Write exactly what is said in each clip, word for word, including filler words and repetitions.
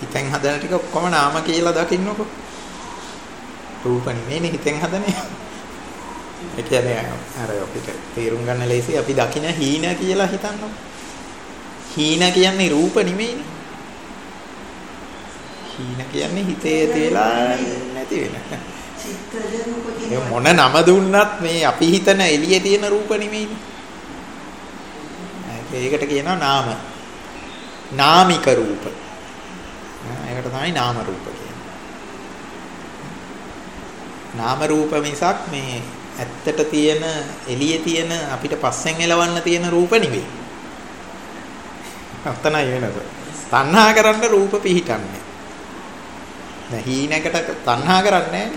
හිතෙන් හදන ටික ඔක්කොම නාම කියලා දකින්නකො. රූප නෙමෙයිනේ හිතෙන් හදන්නේ. ඒ කියන්නේ අර අපිට තේරුම් ගන්න ලේසි අපි දකින හීන කියලා හිතන්නකො. හීන කියන්නේ රූප නෙමෙයිනේ. හීන කියන්නේ හිතේ තියලා නැති වෙන. ඒ මොන නම දුන්නත් මේ අපි හිතන එළියේ තියෙන රූප නෙමෙයිනේ. ඒකට කියනවා නාම. නාමික රූප. ඒකට තමයි නාම රූප කියන්නේ. නාම රූප මිසක් මේ ඇත්තට තියෙන එළියේ තියෙන අපිට පස්සෙන් එලවන්න තියෙන රූප නෙවෙයි. අතනයි වෙනස. තණ්හා කරන්න රූප පිහිටන්නේ. දැන් හීනකට තණ්හා කරන්නේ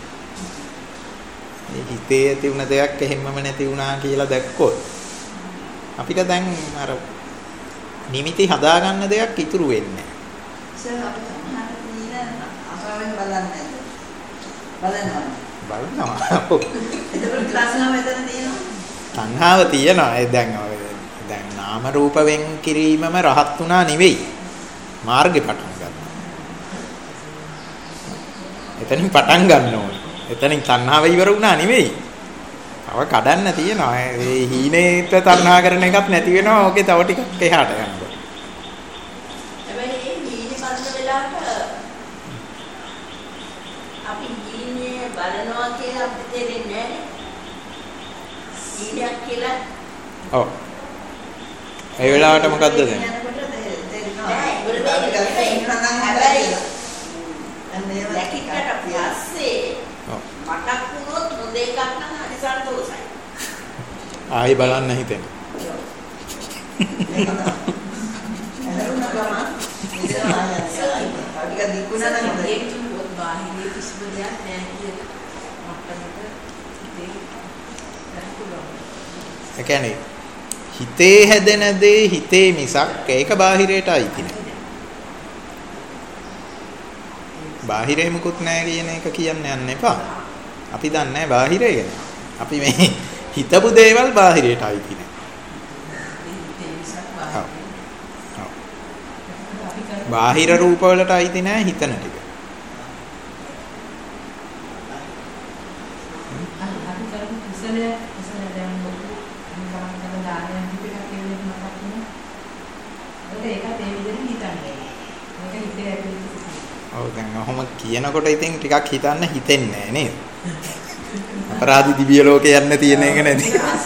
නැහැ. හිතේ ඇති වුණ දෙයක් එහෙමම නැති වුණා කියලා දැක්කොත් අපිට දැන් අර නිමිති හදාගන්න දෙයක් ඉතුරු වෙන්නේ නැහැ. සර් අපි තණ්හාට තියෙන අසාවෙන් බලන්නේ බලනවා. බලනවා. එතකොට තණ්හාව මෙතන තියෙනවා. තණ්හාව තියෙනවා. ඒ දැන් දැන් නාම රූප වෙන් කිරීමම රහත් වුණා නෙවෙයි. මාර්ගේ පටන් ගන්නවා. එතනින් පටන් ගන්න ඕනේ. එතනින් තණ්හාව ඉවර වුණා නෙවෙයි. තව කඩන්න තියෙනවා. ඒ හීනේට තණ්හා කරන එකක් නැති වෙනවා. ඕකේ තව ටිකක් එහාට යනවා. හැබැයි මේ හීනේ බලන වෙලාවට අපි හීනේ බලනවා කියලා අපිට තේරෙන්නේ නැහැ. හීනයක් කියලා. ඔව්. ඒ වෙලාවට මොකද්ද දැන්? දැකිටට පස්සේ මටක් වුණොත් හොඳ එකක් නම් හරි සන්තෝෂයි. ආයි බලන්න හිතෙන. ඒ කියන්නේ හිතේ හැදෙන දේ හිතේ මිසක් ඒක බාහිරයට අයිති නෑ. බාහිරේ මුකුත් නැහැ කියන එක කියන්න යන්න එපා. අපි දන්නේ නැහැ බාහිරේ ගැන. අපි මේ හිතපු දේවල් බාහිරයට අයිති නැහැ. බාහිර රූප වලට අයිති නැහැ හිතන ටික. ඔව් දැන් ඔහොම කියනකොට ඉතින් ටිකක් හිතන්න හිතෙන්නේ නැහැ නේද? අපරාධි දිව්‍ය ලෝකේ යන්න තියෙන එක නැති.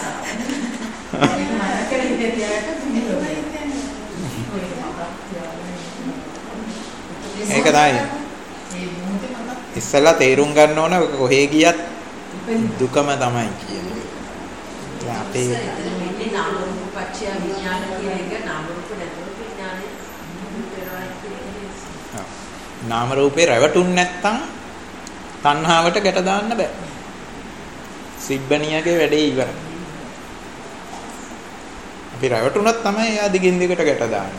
ඒක තමයි. ඉස්සලා තේරුම් ගන්න ඕන කොහේ ගියත් දුකම තමයි කියන්නේ. අපේ නාම රූප පත්‍ය විඥාන කියන එක නාම රූප නැතුව විඥානේ නාම රූපේ රැවටුන් නැත්තම් තණ්හාවට ගැට දාන්න බෑ. සිබ්බණියගේ වැඩේ ඉවරයි. අපි රැවටුනොත් තමයි එයා දිගින් දිගට ගැට දාන්නේ.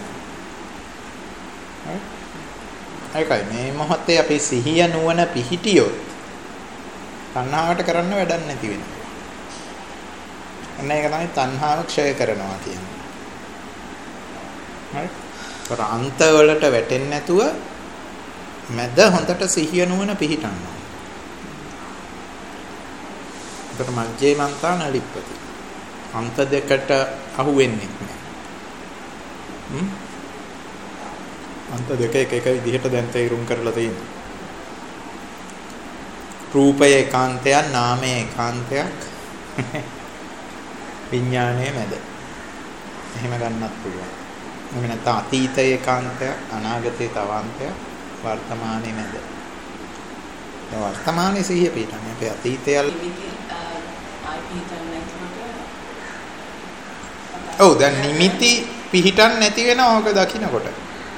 හරි. මේ මොහොතේ අපි සිහිය නුවණ පිහිටියොත් තණ්හාවට කරන්න වැඩක් නැති වෙනවා. අන්න ඒක තමයි තණ්හාව ක්ෂය කරනවා කියන්නේ. හරි. ඒතර අන්ත වලට වැටෙන්නේ නැතුව මැද හොඳට සිහිය නුවණ පිහිටනවා. ඒකට මජ්ජේ මන්තාන ලිප්පති. අන්ත දෙකට අහු වෙන්නේ නැහැ. හ්ම්. අන්ත දෙක එක එක විදිහට දැන් තේරුම් කරලා තියෙනවා. රූපය ඒකාන්තයක්, නාමය ඒකාන්තයක්, විඥානය මැද. එහෙම ගන්නත් පුළුවන්. එහෙම නැත්නම් අතීතය ඒකාන්තයක්, අනාගතය තවාන්තයක්, වර්තමානයේ මැද. ඒ වර්තමානයේ සිහිය පිටන්නේ අපේ අතීතය. ඔව් දැන් නිමිති පිහිටන් නැති වෙනවා ඔක දකින්නකොට.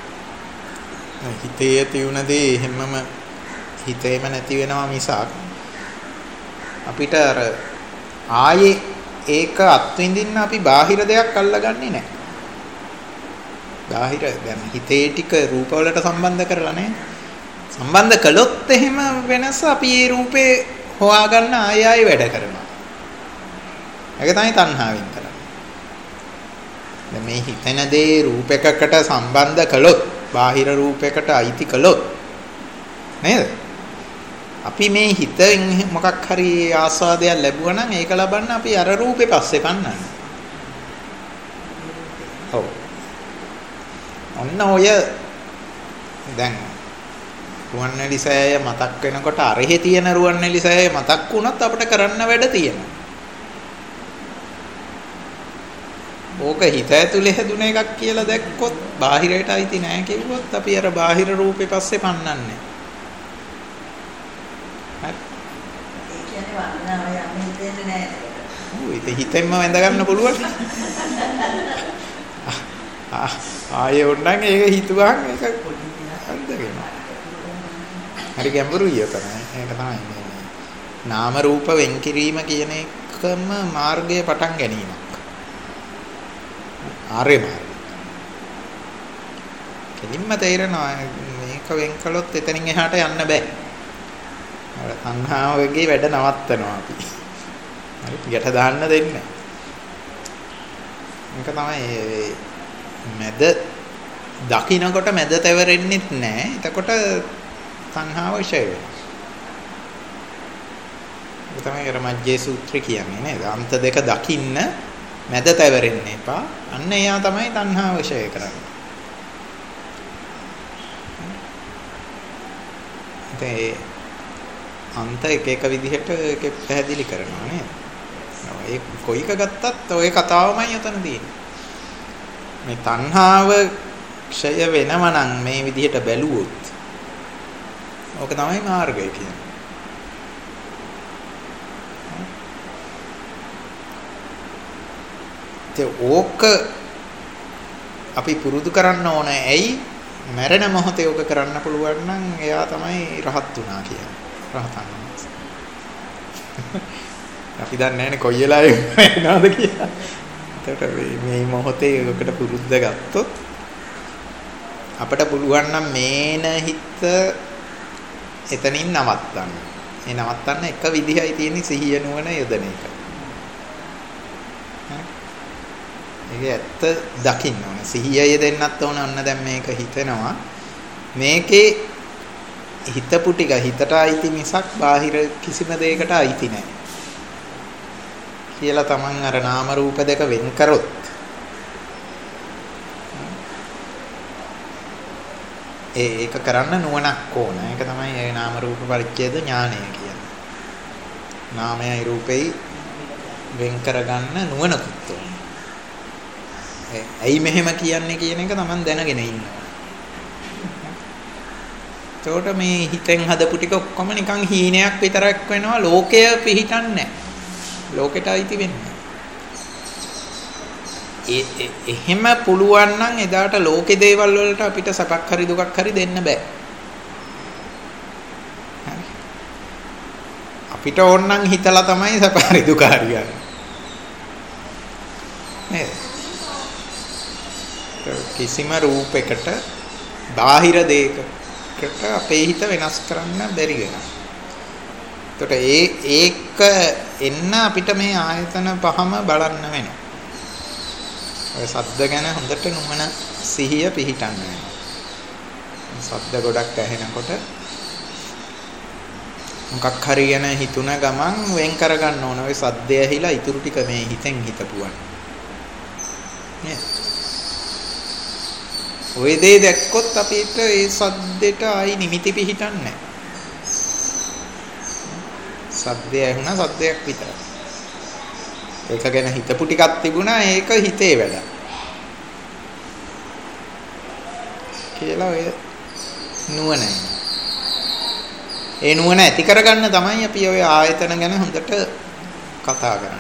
හිතේ ඇති වුණ දේ හැමම හිතේම නැති වෙනවා මිසක් අපිට අර ආයේ ඒක අත්විඳින්න අපි බාහිර දෙයක් අල්ලගන්නේ නැහැ. බාහිර දැන් හිතේ ටික රූප වලට සම්බන්ධ කරලා නැහැ. සම්බන්ධ කළොත් එහෙම වෙනස අපි ඒ රූපේ හොයාගන්න ආය ආය වැඩ කරනවා. ඒක තමයි තණ්හාවෙන් කරන්නේ. දැන් මේ හිතන දේ රූපයකට සම්බන්ධ කළොත් බාහිර රූපයකට අයිති කළොත් නේද? අපි මේ හිතෙන් මොකක් හරි ආස්වාදයක් ලැබුවා නම් ඒක ලබන්න අපි අර රූපේ පස්සේ පන්නන්නේ. ඔව්. ඔන්න ඔය දැන් රුවන්වැලි සෑය මතක් වෙනකොට අරහෙ තියෙන රුවන්වැලි සෑය මතක් වුණොත් අපිට කරන්න වැඩ තියෙනවා. ඕක හිත ඇතුලේ හැදුන එකක් කියලා දැක්කොත් බාහිරයට අයිති නැහැ කිව්වොත් අපි අර බාහිර රූපේ පස්සේ පන්නන්නේ. හරි. ඒ කියන්නේ වන්දනාව යන්නේ දෙන්නේ නැහැ. ඔව් ඒක හිතෙන්ම වැඳ ගන්න පුළුවන්. ආයේ ඕනනම් ඒක හිතුවාම ඒක අද්දගෙන. හරි ගැඹුරුයි ඒක තමයි. ඒක තමයි මේ නාම රූප වෙන් කිරීම කියන එකම මාර්ගයේ පටන් ගැනීමක්. ආර්ය මාර්ගය. කෙලින්ම තේරෙනවා මේක වෙන් කළොත් එතනින් එහාට යන්න බෑ. අර සංහාවගේ වැඩ නවත්තනවා අපි. හරි පිට දාන්න දෙන්නේ. මේක තමයි මැද දකින්නකොට මැද තැවරෙන්නෙත් නැහැ. එතකොට සංහාව ෂය වෙනවා. ඒක තමයි අර මජ්ජේ සූත්‍රය කියන්නේ නේද? අන්ත දෙක දකින්න මැද තැවරෙන්න එපා. අන්න එයා තමයි තණ්හාව ෂය කරන්නේ. ඒ අන්ත එක එක විදිහට ඒක පැහැදිලි කරනවා නේද? ඒ කොයික ගත්තත් ওই කතාවමයි උතන තියෙන්නේ. මේ තණ්හාව ක්ෂය වෙනවා නම් මේ විදිහට බැලුවොත් ඕක තමයි මාර්ගය කියන්නේ. ඒ ඕක අපි පුරුදු කරන්න ඕන. ඇයි? මරණ මොහොතේ ඕක කරන්න පුළුවන් නම් එයා තමයි රහත් වුණා කියන්නේ. රහතන් වහන්සේ. අපි දන්නේ නැහැනේ කොයි වෙලාවෙ වෙනවද කියලා. එතකොට මේ මොහොතේ ඔකට පුරුද්ද ගත්තොත් අපිට පුළුවන් නම් මේන හිත එතනින් නවත්තන්න. ඒ නවත්තන්න එක විදිහයි තියෙන්නේ සිහිය නුවණ යොදන එක. ඒක ඇත්ත දකින්න ඕන. සිහිය යෙදෙන්නත් ඕන. ඔන්න දැන් මේක හිතෙනවා. මේකේ හිතපු ටික හිතට අයිති මිසක් බාහිර කිසිම දෙයකට අයිති නැහැ. කියලා තමන් අර නාම රූප දෙක වෙන් කරොත් ඒ ඒක කරන්න නුවණක් ඕන. ඒක තමයි ඒ නාම රූප පරිච්ඡේද ඥානය කියන්නේ. නාමයයි රූපෙයි වෙන් කරගන්න නුවණකුත් ඕන. ඇයි මෙහෙම කියන්නේ කියන එක තමන් දැනගෙන ඉන්නවා. ඒකට මේ හිතෙන් හදපු ටික ඔක්කොම නිකන් හීනයක් විතරක් වෙනවා. ලෝකය පිහිටන්නේ නැහැ. ලෝකෙට අයිති වෙන්නේ. ඒ එහෙම පුළුවන් නම් එදාට ලෝකේ දේවල් වලට අපිට සපක් හරි දුකක් හරි දෙන්න බෑ. හරි. අපිට ඕන නම් හිතලා තමයි සප හරි දුක හරි ගන්න. නේද? කිසිම රූපයකට බාහිර දෙයකට අපේ හිත වෙනස් කරන්න බැරි වෙනවා. එතකොට ඒ ඒක එන්න අපිට මේ ආයතන පහම බලන්න වෙනවා. ඔය සද්ද ගැන හොඳට නුවණ සිහිය පිහිටන්න වෙනවා. සද්ද ගොඩක් ඇහෙනකොට මොකක් හරි ගැන හිතුන ගමන් වෙන් කරගන්න ඕන. ඔය සද්දය ඇහිලා ඉතුරු ටික මේ හිතෙන් හිතපුවා. නේද? ඔය දේ දැක්කොත් අපිට ඒ සද්දෙට ආයි නිමිති පිහිටන්නේ නැහැ. සද්දය ඇහුණා සද්දයක් විතරයි. ඒක ගැන හිතපු ටිකක් තිබුණා ඒක හිතේ වැඩ. කියලා ඔය නුවණ. ඒ නුවණ ඇති කරගන්න තමයි අපි ඔය ආයතන ගැන හොඳට කතා කරන්නේ.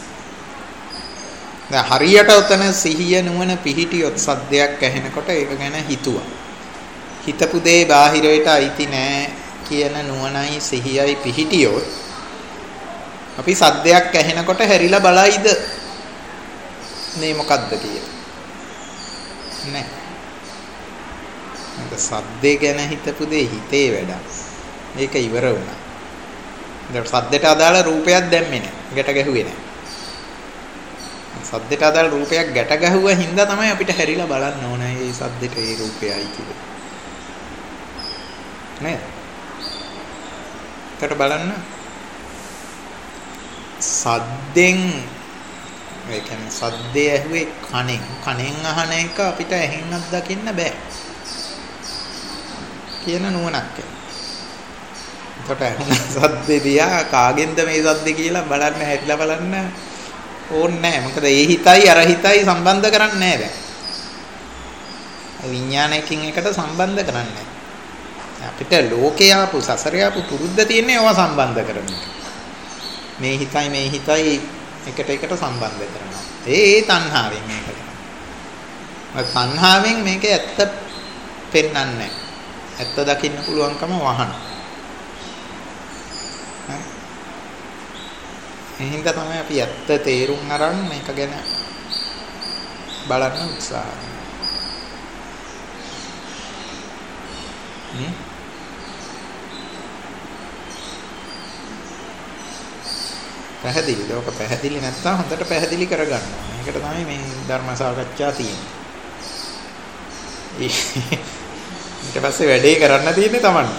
දැන් හරියට උතන සිහිය නුවණ පිහිටියොත් සද්දයක් ඇහෙනකොට ඒක ගැන හිතුවා. හිතපු දේ බාහිරයට අයිති නෑ කියන නුවණයි සිහියයි පිහිටියොත් අපි සද්දයක් ඇහෙනකොට හැරිලා බලයිද මේ මොකද්ද කියලා නෑ. ඒක සද්දේ ගැන හිතපු දේ හිතේ වැඩක්. මේක ඉවර වුණා. දැන් සද්දට අදාළ රූපයක් දැම්මේ නෑ. ගැට ගැහුවේ නෑ. සද්දට අදාළ රූපයක් ගැට ගැහුවා හින්දා තමයි අපිට හැරිලා බලන්න ඕන. මේ ওই සද්දෙට ඒ රූපයයි කිව්වේ. නේද? ඒකට බලන්න සද්දෙන් ඒ කියන්නේ සද්දේ ඇහුවේ කනෙන්. කනෙන් අහන එක අපිට ඇහෙන්නත් දකින්න බෑ. කියන නුවණක්. ඒකට ඇහුන සද්දේ දිහා කාගෙන්ද මේ සද්දේ කියලා බලන්න හැරිලා බලන්න ඕනේ නැහැ. මොකද ඒ හිතයි අර හිතයි සම්බන්ධ කරන්නේ නැහැ දැන්. විඥානයකින් එකට සම්බන්ධ කරන්නේ අපිට ලෝකේ ආපු සසරේ ආපු පුරුද්ද තියෙන්නේ ඒවා සම්බන්ධ කරමින්. මේ හිතයි මේ හිතයි එකට එකට සම්බන්ධ කරනවා. ඒ ඒ තණ්හාවෙන් මේක කරනවා. තණ්හාවෙන් මේක ඇත්ත පෙන්වන්නේ නැහැ. ඇත්ත දකින්න පුළුවන්කම වහන. එහෙනම් තමයි අපි ඇත්ත තේරුම් අරන් මේක ගැන බලන්න උත්සාහ කරනවා. පැහැදිලිද? ඔක පැහැදිලි නැත්නම් හොඳට පැහැදිලි කරගන්න ඕනේ. ඒකට තමයි මේ ධර්ම සාකච්ඡා තියෙන්නේ. ඊට පස්සේ වැඩේ කරන්න තියෙන්නේ Tamanට.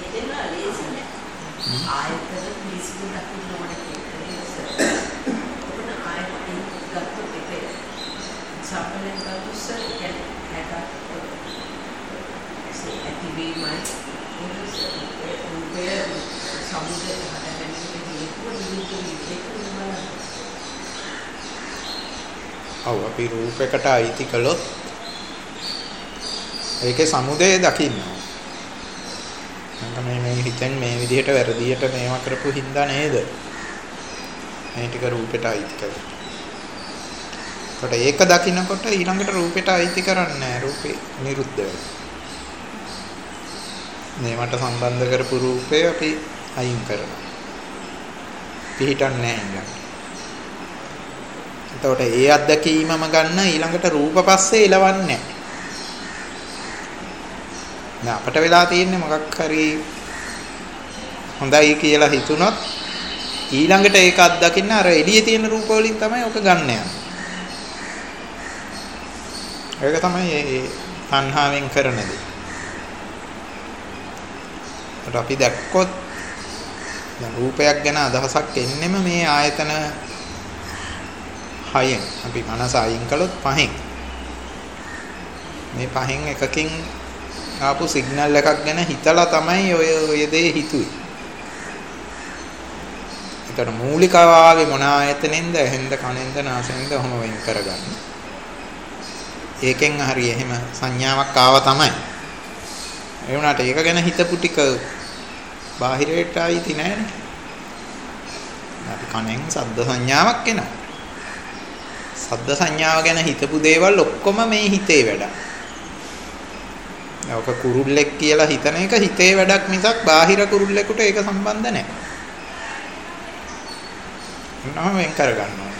ආයතන පිළිසිදු දකින්න ඕනේ කියලා. ඔබන ආයතන ගත්තොත් එක සම්පලෙන් ගත්තොත් කියන්නේ හැට ඒ ඇතිවීමයි ඒ උපේ සමුදේ හදන්නේ ඔව් අපි රූපයකට අයිති කළොත් ඒකේ සමුදය දකින්න. මම මේ හිතෙන් මේ විදිහට වැරදියට මේවා කරපු හින්දා නේද? මේ ටික රූපෙට අයිති කරලා. කොට ඒක දකින්නකොට ඊළඟට රූපෙට අයිති කරන්නේ නැහැ. රූපේ නිරුද්ධ වෙනවා. මේවට සම්බන්ධ කරපු රූපය අපි අයින් කරනවා. පිහිටන්නේ නැහැ. එතකොට ඒ අත්දැකීමම ගන්න ඊළඟට රූප පස්සේ එලවන්නේ නැහැ. අපට වෙලා තියෙන්නේ මොකක් හරි හොඳයි කියලා හිතුනොත් ඊළඟට ඒක අත්දකින්න අර එළියේ තියෙන රූප වලින් තමයි ඔක ගන්න යන්නේ. ඒක තමයි ඒ තණ්හාවෙන් කරන දේ. ඒත් අපි දැක්කොත් දැන් රූපයක් ගැන අදහසක් එන්නෙම මේ ආයතන හයෙන්. අපි මනස අයින් කළොත් පහෙන්. මේ පහෙන් එකකින් ආපු සිග්නල් එකක් ගැන හිතලා තමයි ඔය ඔය දේ හිතුවේ. ඒතර මූලිකව ආවේ මොන ආයතනෙන්ද? ඇහෙන්ද, කනෙන්ද, නාසයෙන්ද ඔහොම වෙන් කරගන්න. ඒකෙන් හරි එහෙම සංඥාවක් ආව තමයි. ඒ වුණාට ඒක ගැන හිතපු ටික බාහිරයට ආйти නෑනේ. අපි කනෙන් ශබ්ද සංඥාවක් එනවා. ශබ්ද සංඥාව ගැන හිතපු දේවල් ඔක්කොම මේ හිතේ වැඩක්. ඔක කුරුල්ලෙක් කියලා හිතන එක හිතේ වැඩක් මිසක් බාහිර කුරුල්ලෙකුට ඒක සම්බන්ධ නැහැ. මොනවම වෙන් කර ගන්න ඕනේ.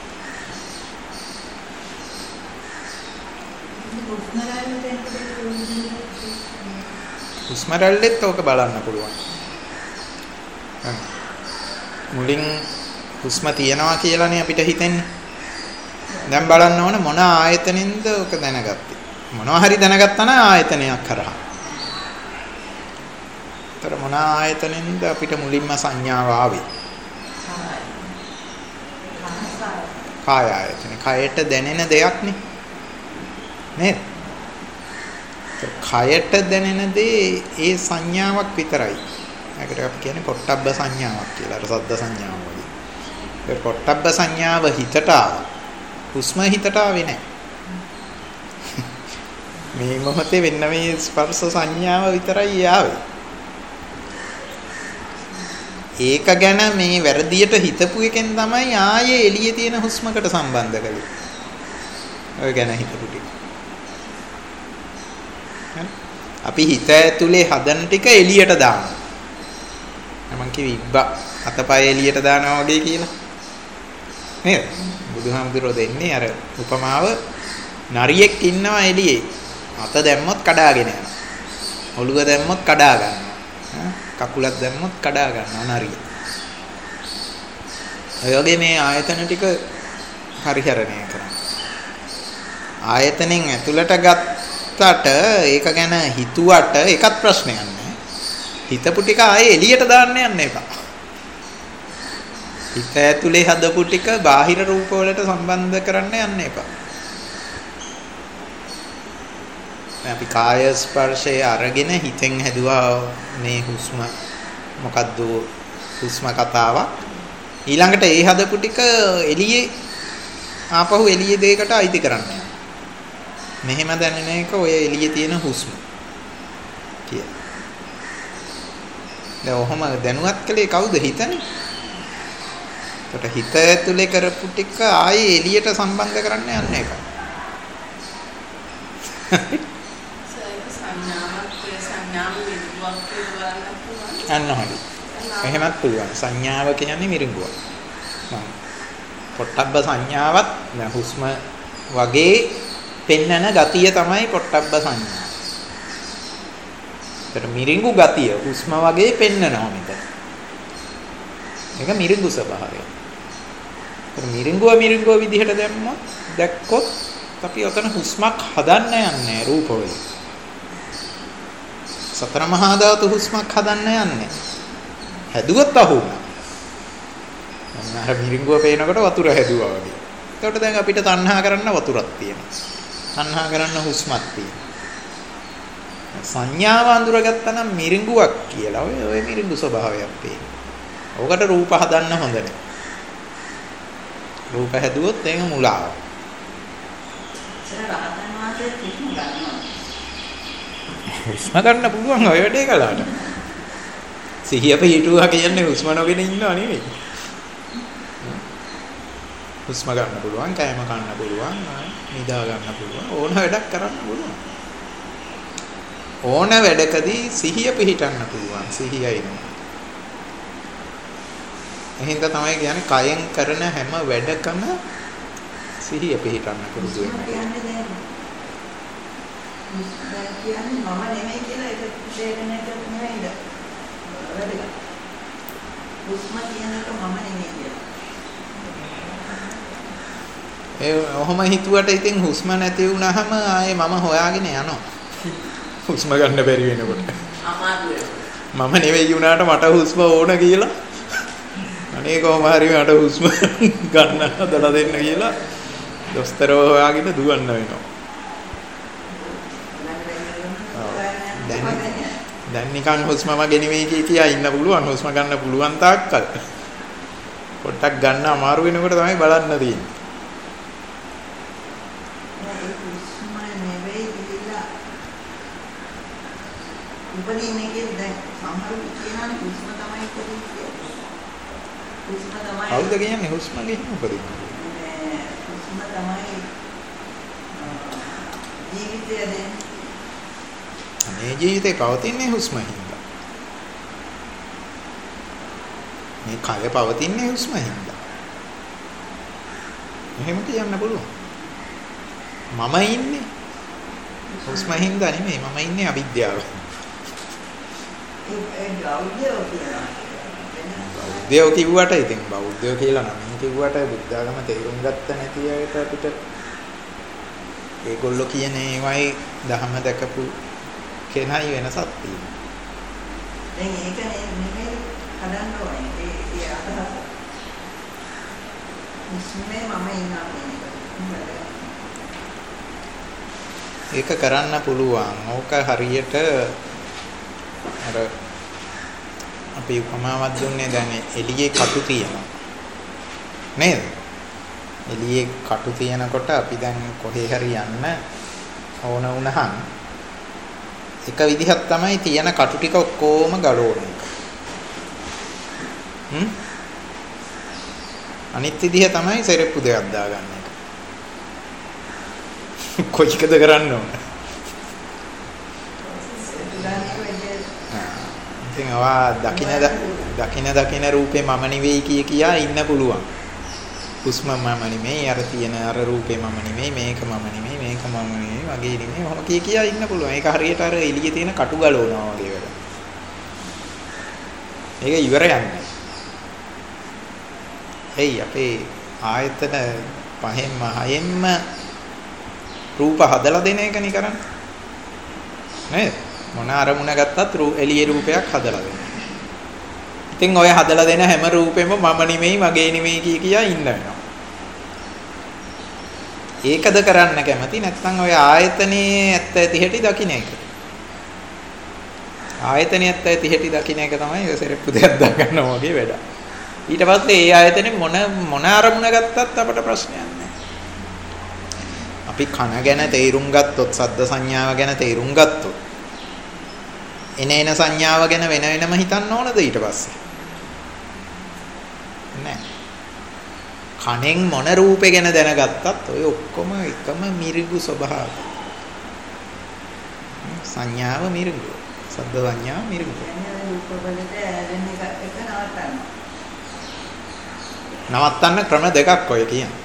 හුස්ම රැල්ලෙත් ඕක බලන්න පුළුවන්. මුලින් හුස්ම තියනවා කියලානේ අපිට හිතෙන්නේ. දැන් බලන්න ඕන මොන ආයතනෙන්ද ඕක දැනගත්තේ. මොනවා හරි දැනගත්තා නම් ආයතනයක් කරා. ඒතර මොන ආයතනෙන්ද අපිට මුලින්ම සංඥාව ආවේ? කාය ආයතන. කයට දැනෙන දෙයක් නේ. නේද? කයට දැනෙන දේ ඒ සංඥාවක් විතරයි. ඒකට අපි කියන්නේ පොට්ටබ්බ සංඥාවක් කියලා. අර සද්ද සංඥාව වගේ. ඒ පොට්ටබ්බ සංඥාව හිතට ආවා. හුස්ම හිතට ආවේ නැහැ. මේ මොහොතේ වෙන්න මේ ස්පර්ශ සංඥාව විතරයි ආවේ. ඒක ගැන මේ වැරදියට හිතපු එකෙන් තමයි ආයේ එළියේ තියෙන හුස්මකට සම්බන්ධ කරේ. ඔය ගැන හිතපු ටික. අපි හිත ඇතුලේ හදන ටික එළියට දානවා. මම කිව්ව ඉබ්බා අතපය එළියට දානවා වගේ කියලා. නේද? බුදුහාමුදුරෝ දෙන්නේ අර උපමාව නරියෙක් ඉන්නවා එළියේ. අත දැම්මොත් කඩාගෙන යනවා. ඔළුව දැම්මොත් කඩා ගන්නවා. කකුලක් දැම්මොත් කඩා ගන්නවා නරිය. ඒ වගේ මේ ආයතන ටික පරිහරණය කරනවා. ආයතනෙන් ඇතුළට ගත් හිතුවට ඒක ගැන හිතුවට ඒකත් ප්‍රශ්නයක් නෑ. හිතපු ටික ආයේ එළියට දාන්න යන්න එපා. හිත ඇතුලේ හදපු ටික බාහිර රූප වලට සම්බන්ධ කරන්න යන්න එපා. අපි කාය ස්පර්ශය අරගෙන හිතෙන් හැදුවා මේ හුස්ම මොකද්ද හුස්ම කතාවක්. ඊළඟට ඒ හදපු ටික එළියේ ආපහු එළියේ දෙයකට අයිති කරන්න. මෙහෙම දැනෙන එක ඔය එළියේ තියෙන හුස්ම කිය. දැන් ඔහොම දැනුවත් කළේ කවුද? හිතනේ. ඒකට හිත ඇතුලේ කරපු ටික ආයේ එළියට සම්බන්ධ කරන්න යන්න එක. අන්න හරි. එහෙමත් පුළුවන්. සංඥාව කියන්නේ මිරිඟුවක්. පොට්ටබ්බ සංඥාවත් දැන් හුස්ම වගේ පෙන්නන ගතිය තමයි පොට්ටබ්බ සංඥා. ඒතර මිරිඟු ගතිය හුස්ම වගේ පෙන්නනවා මෙතන. ඒක මිරිඟු ස්වභාවය. ඒතර මිරිඟුව මිරිඟුව විදිහට දැම්මොත් දැක්කොත් අපි ඔතන හුස්මක් හදන්න යන්නේ රූපවල. සතර මහා ධාතු හුස්මක් හදන්න යන්නේ. හැදුවත් අහුණා. අර මිරිඟුව පේනකොට වතුර හැදුවා වගේ. ඒකට දැන් අපිට තණ්හා කරන්න වතුරක් තියෙනවා. තණ්හා කරන්න හුස්මක් තියෙනවා. සංඥාව අඳුරගත්තා නම් මිරිඟුවක් කියලා ඔය ඔය මිරිඟු ස්වභාවයක් පේනවා. ඕකට රූප හදන්න හොඳ නැහැ. රූප හැදුවොත් ඒක මුලාව. හුස්ම ගන්න පුළුවන් ඔය වැඩේ කළාට. සිහිය පිටුවා කියන්නේ හුස්ම නොගෙන ඉන්නව නෙවෙයි. හුස්ම ගන්න පුළුවන්, කෑම කන්න පුළුවන්, නිදා ගන්න පුළුවන්, ඕන වැඩක් කරන්න පුළුවන්. ඕන වැඩකදී සිහිය පිහිටන්න පුළුවන්. සිහියයි නේ. එහෙනම් තමයි කියන්නේ කයෙන් කරන හැම වැඩකම සිහිය පිහිටන්න පුරුදු වෙන්න. කියන්නේ මම නෙමෙයි කියලා ඒක ෂේරණ එක නෙමෙයිද? වැඩක. හුස්ම කියන එක මම නෙමෙයි කියලා. ඒ ඔහොම හිතුවට ඉතින් හුස්ම නැති වුණාම ආයේ මම හොයාගෙන යනවා. හුස්ම ගන්න බැරි වෙනකොට. අමාරු වෙනවා. මම නෙවෙයි වුණාට මට හුස්ම ඕන කියලා. අනේ කොහොම හරි මට හුස්ම ගන්න හදලා දෙන්න කියලා දොස්තරව හොයාගෙන දුවන්න වෙනවා. දැන් දැන් නිකන් හුස්මම ගෙනිවෙයි කිය කියා ඉන්න පුළුවන්. හුස්ම ගන්න පුළුවන් තාක්කල්. පොට්ටක් ගන්න අමාරු වෙනකොට තමයි බලන්න තියෙන්නේ. උපදීන්නේ කියන්නේ දැන් සමහරු කියනවානේ හුස්ම තමයි උපදීන්නේ කියලා. හුස්ම තමයි. කවුද කියන්නේ හුස්ම ගිහින් උපදින්නේ? හුස්ම තමයි ජීවිතය දෙන්නේ. මේ ජීවිතේ පවතින්නේ හුස්ම හින්දා. මේ කය පවතින්නේ හුස්ම හින්දා. එහෙම කියන්න පුළුවන්. මම ඉන්නේ හුස්ම හින්දා නෙමෙයි මම ඉන්නේ අවිද්‍යාව. ඒ ගෞඩියෝ කියලා. බෞද්ධයෝ කිව්වට ඉතින් බෞද්ධයෝ කියලා නම් කිව්වට බුද්ධ ආගම තේරුම් ගත්ත නැති අයට අපිට ඒගොල්ලෝ කියන ඒවයි ධර්ම දැකපු කෙනයි වෙනසක් තියෙනවා. දැන් ඒක නෙමෙයි හදන්න ඕනේ. ඒ ඒ අදහස. මුස්ලිමේ මම ඉන්නවා ඒක කරන්න පුළුවන්. ඕක හරියට අර අපි උපමාවක් දුන්නේ දැන් එළියේ කටු තියෙනවා. නේද? එළියේ කටු තියෙනකොට අපි දැන් කොහේ හරි යන්න ඕන වුණහම එක විදිහක් තමයි තියෙන කටු ටික ඔක්කොම ගලවන එක. හ්ම්? අනිත් විදිහ තමයි සෙරෙප්පු දෙකක් දාගන්න එක. කොයි එකද කරන්න ඕන? ඉතින් ආවා දකින දකින දකින රූපේ මම නෙවෙයි කිය කියා ඉන්න පුළුවන්. හුස්ම මම නෙමෙයි, අර තියෙන අර රූපේ මම නෙමෙයි, මේක මම නෙමෙයි, මේක මම නෙමෙයි වගේ නෙමෙයි. ඔහොම කිය කියා ඉන්න පුළුවන්. ඒක හරියට අර එළියේ තියෙන කටු ගලවනවා වගේ වැඩ. ඒක ඉවර යන්නේ. එයි අපේ ආයතන පහෙන්ම හයෙන්ම රූප හදලා දෙන එකනේ කරන්නේ. නේද? මොන අරමුණ ගත්තත් එළියේ රූපයක් හදලා දෙනවා. ඉතින් ඔය හදලා දෙන හැම රූපෙම මම නෙමෙයි මගේ නෙමෙයි කිය කියා ඉන්න වෙනවා. ඒකද කරන්න කැමති නැත්නම් ඔය ආයතනයේ ඇත්ත ඇති හැටි දකින්න එක. ආයතනයේ ඇත්ත ඇති හැටි දකින්න එක තමයි ඔය සෙරප්පු දෙයක් දාගන්නවා වගේ වැඩ. ඊට පස්සේ ඒ ආයතනේ මොන මොන අරමුණ ගත්තත් අපට ප්‍රශ්නයක් නැහැ. අපි කන ගැන තේරුම් ගත්තොත්, සද්ද සංඥාව ගැන තේරුම් ගත්තොත්, එන එන සංඥාව ගැන වෙන වෙනම හිතන්න ඕනද ඊට පස්සේ? නැහැ. කනෙන් මොන රූපේ ගැන දැනගත්තත් ඔය ඔක්කොම එකම මිරිඟු ස්වභාවය. සංඥාව මිරිඟු, සද්ද සංඥාව මිරිඟු. රූප වලට ඇලෙන එක එක නවත්තන්න. නවත්තන්න ක්‍රම දෙකක් ඔය කියන්නේ.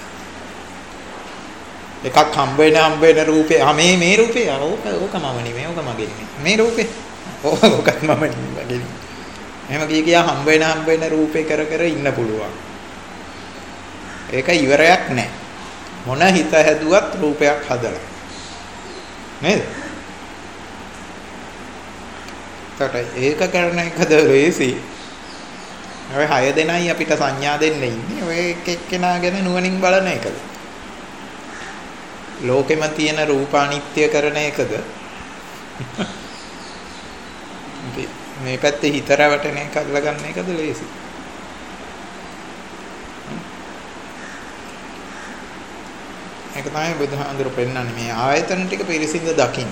එකක් හම්බ වෙන හම්බ වෙන රූපේ ආ මේ මේ රූපේ ආ ඕක ඕක මම නෙමෙයි ඕක මගේ නෙමෙයි මේ රූපේ ඕකත් මම නෙමෙයි මගේ නෙමෙයි. එහෙම කිය කියා හම්බ වෙන හම්බ වෙන රූපේ කර කර ඉන්න පුළුවන්. ඒක ඉවරයක් නැහැ. මොන හිත හැදුවත් රූපයක් හදලා. නේද? තට ඒක කරන එකද ලේසි. ඔය හය දෙනයි අපිට සංඥා දෙන්න ඉන්නේ. ඔය එක එක්කෙනා ගැන නුවණින් බලන එකද? ලෝකෙම තියෙන රූප අනිත්‍ය කරන එකද? මේ පැත්තේ හිත රැවටෙන එක අල්ලගන්න එකද ලේසි? ඒක තමයි බුදුහාඳුර පෙන්නන්නේ මේ ආයතන ටික පිරිසිඳ දකින්න.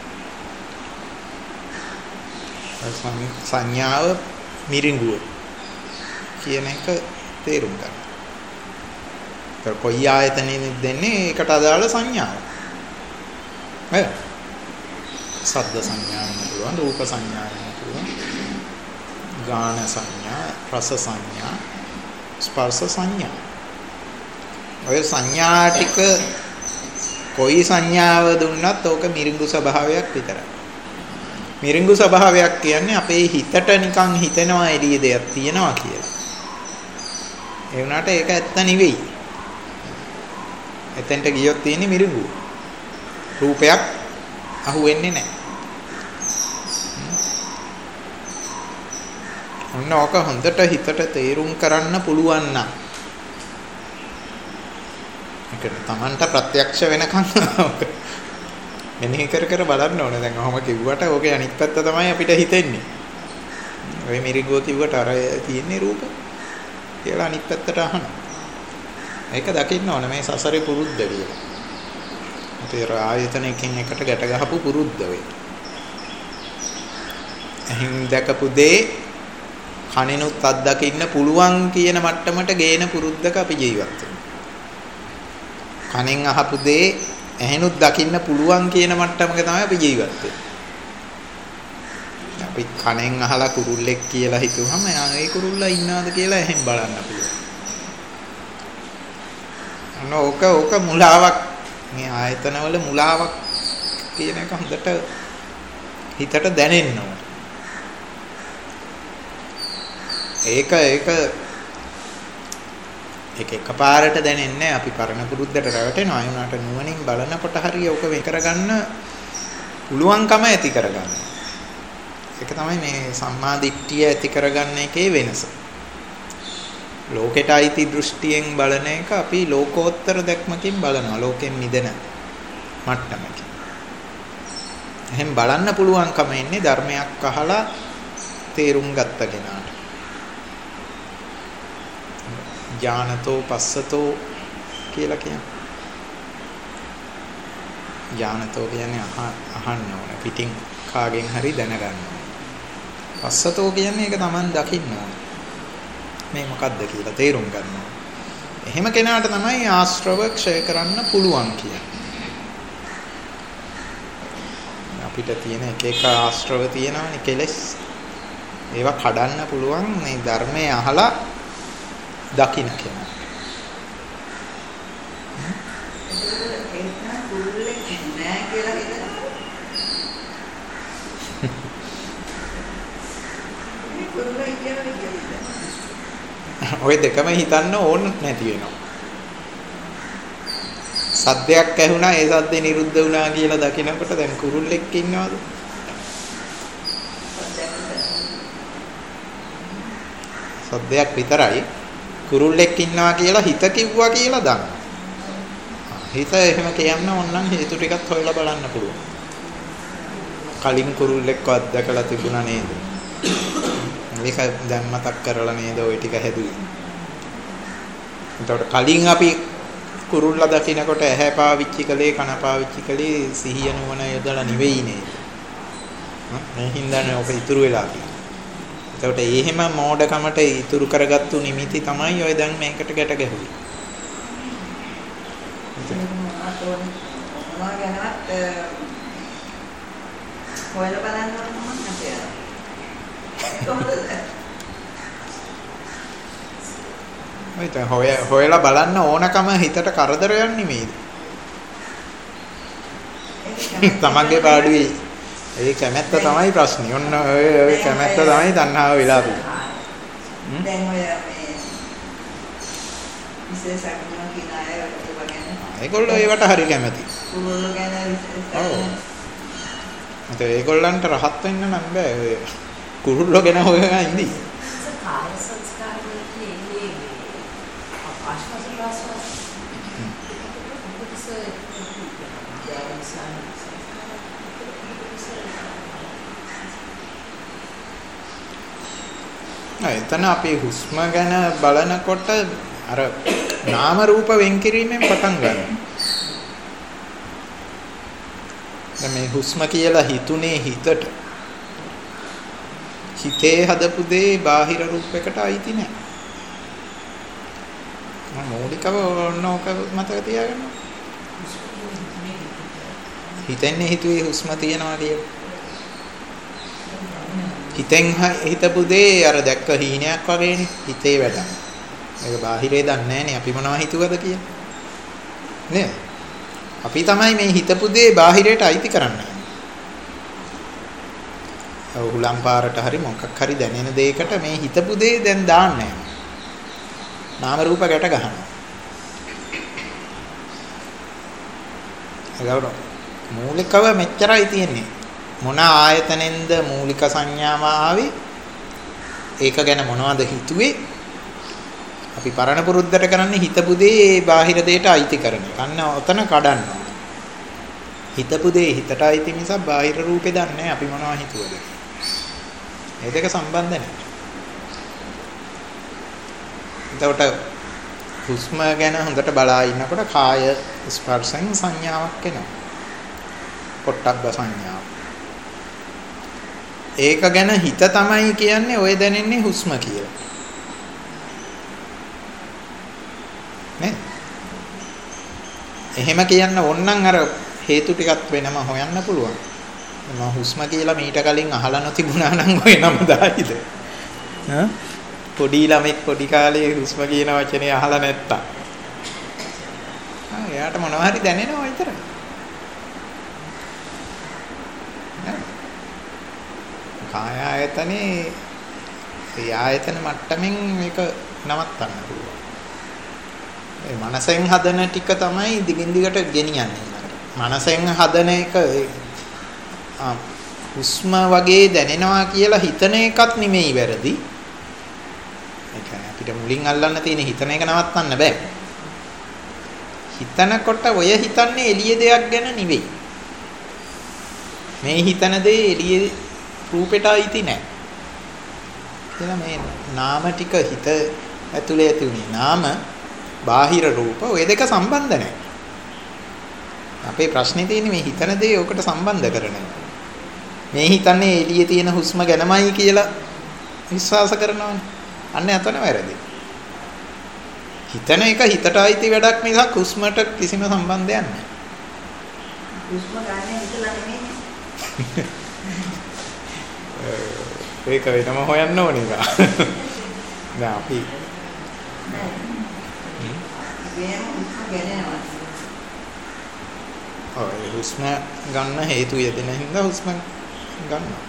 සංඥාව මිරිඟුව කියන එක තේරුම් ගන්න. ඒක කොයි ආයතනෙද දෙන්නේ ඒකට අදාළ සංඥාව. නේද? සද්ද සංඥා වෙන්න පුළුවන්, රූප සංඥා වෙන්න පුළුවන්, ගාන සංඥා, රස සංඥා, ස්පර්ශ සංඥා. ඔය සංඥා ටික කොයි සංඥාව දුන්නත් ඕක මිරිඟු ස්වභාවයක් විතරයි. මිරිඟු ස්වභාවයක් කියන්නේ අපේ හිතට නිකන් හිතෙනවා එළිය දෙයක් තියෙනවා කියලා. ඒ වුණාට ඒක ඇත්ත නෙවෙයි. එතෙන්ට ගියොත් තියෙන්නේ මිරිඟු. රූපයක් අහුවෙන්නේ නැහැ. ඔන්න ඕක හොඳට හිතට තේරුම් කරන්න පුළුවන් නම් ඒකට Tamanට ප්‍රත්‍යක්ෂ වෙනකන් මෙනෙහි කර කර බලන්න ඕනේ. දැන් ඔහොම කිව්වට ඕකේ අනිත් පැත්ත තමයි අපිට හිතෙන්නේ. ඔය මිරිඟුව කිව්වට අර තියෙන්නේ රූප කියලා අනිත් පැත්තට අහනවා. ඒක දකින්න ඕනේ මේ සසරේ පුරුද්ද කියලා. අපේ ආයතනයකින් එකට ගැට ගහපු පුරුද්ද වේ. එහෙන් දැකපු දේ කනිනුත් අත්දකින්න පුළුවන් කියන මට්ටමට ගේන පුරුද්දක අපි ජීවත් වෙනවා. කනෙන් අහපු දේ ඇහෙනුත් දකින්න පුළුවන් කියන මට්ටමක තමයි අපි ජීවත් වෙන්නේ. අපි කනෙන් අහලා කුරුල්ලෙක් කියලා හිතුවම ඒ කුරුල්ලා ඉන්නවද කියලා එහෙන් බලන්න පුළුවන්. අන්න ඕක ඕක මුලාවක්. මේ ආයතනවල මුලාවක් කියන එක හොඳට හිතට දැනෙන්න ඕන. ඒක ඒක ඒක එකපාරට දැනෙන්නේ අපි පරණ පුරුද්දට රැවටෙනවා. ඒ වුණාට නුවණින් බලනකොට හරිය ඕක වෙ කරගන්න පුළුවන්කම ඇති කරගන්න. ඒක තමයි මේ සම්මා දිට්ඨිය ඇති කරගන්න එකේ වෙනස. ලෝකෙට අයිති දෘෂ්ටියෙන් බලන එක අපි ලෝකෝත්තර දැක්මකින් බලනවා. ලෝකෙන් මිදෙන මට්ටමකින්. එහෙන් බලන්න පුළුවන්කම එන්නේ ධර්මයක් අහලා තේරුම් ගත්ත කෙනාට. ඥානතෝ පස්සතෝ කියලා කියන්නේ. ඥානතෝ කියන්නේ අහන්න ඕන. පිටින් කාගෙන් හරි දැනගන්න ඕන. පස්සතෝ කියන්නේ ඒක Taman දකින්න ඕන. මේ මොකද්ද කියලා තේරුම් ගන්න ඕන. එහෙම කෙනාට තමයි ආශ්‍රව ක්ෂය කරන්න පුළුවන් කියන්නේ. අපිට තියෙන එක එක ආශ්‍රව තියෙනවානේ කෙලෙස්. ඒවා කඩන්න පුළුවන් මේ ධර්මයේ අහලා දකින්න කෙනා. ඔය දෙකම හිතන්න ඕන නැති වෙනවා. සද්දයක් ඇහුණා ඒ සද්දේ නිරුද්ධ වුණා කියලා දකිනකොට දැන් කුරුල්ලෙක් ඉන්නවද? සද්දයක් විතරයි කුරුල්ලෙක් ඉන්නවා කියලා හිත කිව්වා කියලා දන්නවා. හිත එහෙම කියන්න ඕනනම් හේතු ටිකක් හොයලා බලන්න පුළුවන්. කලින් කුරුල්ලෙක්ව අත්දකලා තිබුණා නේද? මේක දැන් මතක් කරලා නේද ওই ටික හැදුවේ. එතකොට කලින් අපි කුරුල්ලා දකින්නකොට ඇහැ පාවිච්චි කළේ කන පාවිච්චි කළේ සිහිය නුවණ යොදලා නෙවෙයි නේද? මේ හින්දානේ ඔබ ඉතුරු වෙලා තියෙන්නේ. එතකොට එහෙම මෝඩකමට ඉතුරු කරගත්තු නිමිති තමයි ඔය දැන් මේකට ගැට ගැහුවේ. මම ගැනවත් හොයලා බලන්න ඕන මම හිතේ. කොහොමද? ඔය හොය හොයලා බලන්න ඕනකම හිතට කරදරයක් නෙමෙයි. තමන්ගේ පාඩුවේ ඒ කැමැත්ත තමයි ප්‍රශ්නේ. ඔන්න ඔය ඔය කැමැත්ත තමයි තණ්හාව වෙලා තියෙන්නේ. දැන් ඔය මේ විශේෂඥයෝ කියන අය වගේ ඒගොල්ලෝ ඒවට හරි කැමැති. කුරුල්ලෝ ගැන විශේෂ ඔව්. ඒ ඒගොල්ලන්ට රහත් වෙන්න නම් බෑ. ඔය කුරුල්ලෝ ගැන හොයලා ඉඳි. කාය සංස්කාර වලදී ඉන්නේ ආශ්වාස ප්‍රශ්වාස එතන අපි හුස්ම ගැන බලනකොට අර නාම රූප වෙන් කිරීමෙන් පටන් ගන්නවා. දැන් මේ හුස්ම කියලා හිතුනේ හිතට. හිතේ හදපු දේ බාහිර රූපයකට අයිති නැහැ. මම මූලිකව ඕනෝක මතක තියාගන්න. හිතන්නේ හිතුවේ හුස්ම තියනවා කියලා. හිතෙන් හිතපු දේ අර දැක්ක හීනයක් වගේනේ හිතේ වැඩ. මේක බාහිරේ දන්නේ නැහනේ අපි මොනවා හිතුවද කියලා. නේද? අපි තමයි මේ හිතපු දේ බාහිරයට අයිති කරන්නේ. උහුලම් පාරට හරි මොකක් හරි දැනෙන දෙයකට මේ හිතපු දේ දැන් දාන්නේ නැහැ. නාම රූප ගැට ගන්නවා. ඒගොල්ලෝ මූලිකව මෙච්චරයි තියෙන්නේ. මොන ආයතනෙන්ද මූලික සංඥාව ආවේ? ඒක ගැන මොනවද හිතුවේ? අපි පරණ පුරුද්දට කරන්නේ හිතපු දේ බාහිර දෙයට අයිති කරන එක. අන්න ඔතන කඩන්න ඕන. හිතපු දේ හිතට අයිති නිසා බාහිර රූපේ දන්නේ අපි මොනවා හිතුවද. මේ දෙක සම්බන්ධ නැහැ. එතකොට හුස්ම ගැන හොඳට බලා ඉන්නකොට කාය ස්පර්ශයෙන් සංඥාවක් එනවා. පොට්ටබ්බ සංඥාව. ඒක ගැන හිත තමයි කියන්නේ ඔය දැනෙන්නේ හුස්ම කියලා. නේ? එහෙම කියන්න ඕනනම් අර හේතු ටිකක් වෙනම හොයන්න පුළුවන්. මම හුස්ම කියලා මීට කලින් අහලා නොතිබුණා නම් ඔය නම දායිද? හා? පොඩි ළමෙක් පොඩි කාලේ හුස්ම කියන වචනේ අහලා නැත්තම්. ආ එයාට මොනවා හරි දැනෙනවා විතරයි. කාය ආයතනේ ඒ ආයතන මට්ටමින් මේක නවත්තන්න පුළුවන්. ඒ මනසෙන් හදන ටික තමයි දිගින් දිගට ගෙනියන්නේ. මනසෙන් හදන එක හුස්ම වගේ දැනෙනවා කියලා හිතන එකත් නෙමෙයි වැරදි. ඒ කියන්නේ අපිට මුලින් අල්ලන්න තියෙන හිතන එක නවත්තන්න බෑ. හිතනකොට ඔය හිතන්නේ එළිය දෙයක් ගැන නෙවෙයි. මේ හිතන දේ එළියේ රූපෙට අයිති නැහැ. කියලා මේ නාම ටික හිත ඇතුලේ ඇතුනේ නාම බාහිර රූප ඔය දෙක සම්බන්ධ නැහැ. අපේ ප්‍රශ්නේ තියෙන්නේ මේ හිතන දේ ඔකට සම්බන්ධ කරන එක. මේ හිතන්නේ එළියේ තියෙන හුස්ම ගැනමයි කියලා විශ්වාස කරනවානේ. අන්න එතන වැරදි. හිතන එක හිතට අයිති වැඩක් මිසක් හුස්මට කිසිම සම්බන්ධයක් නැහැ. හුස්ම ගන්න හිතලා නෙමෙයි. ඒක වෙනම හොයන්න ඕනේ එක. දැන් අපි ගේම හුස්ම ගන්නවා. ඔය හුස්ම ගන්න හේතු යෙදෙන හින්දා හුස්ම ගන්නවා.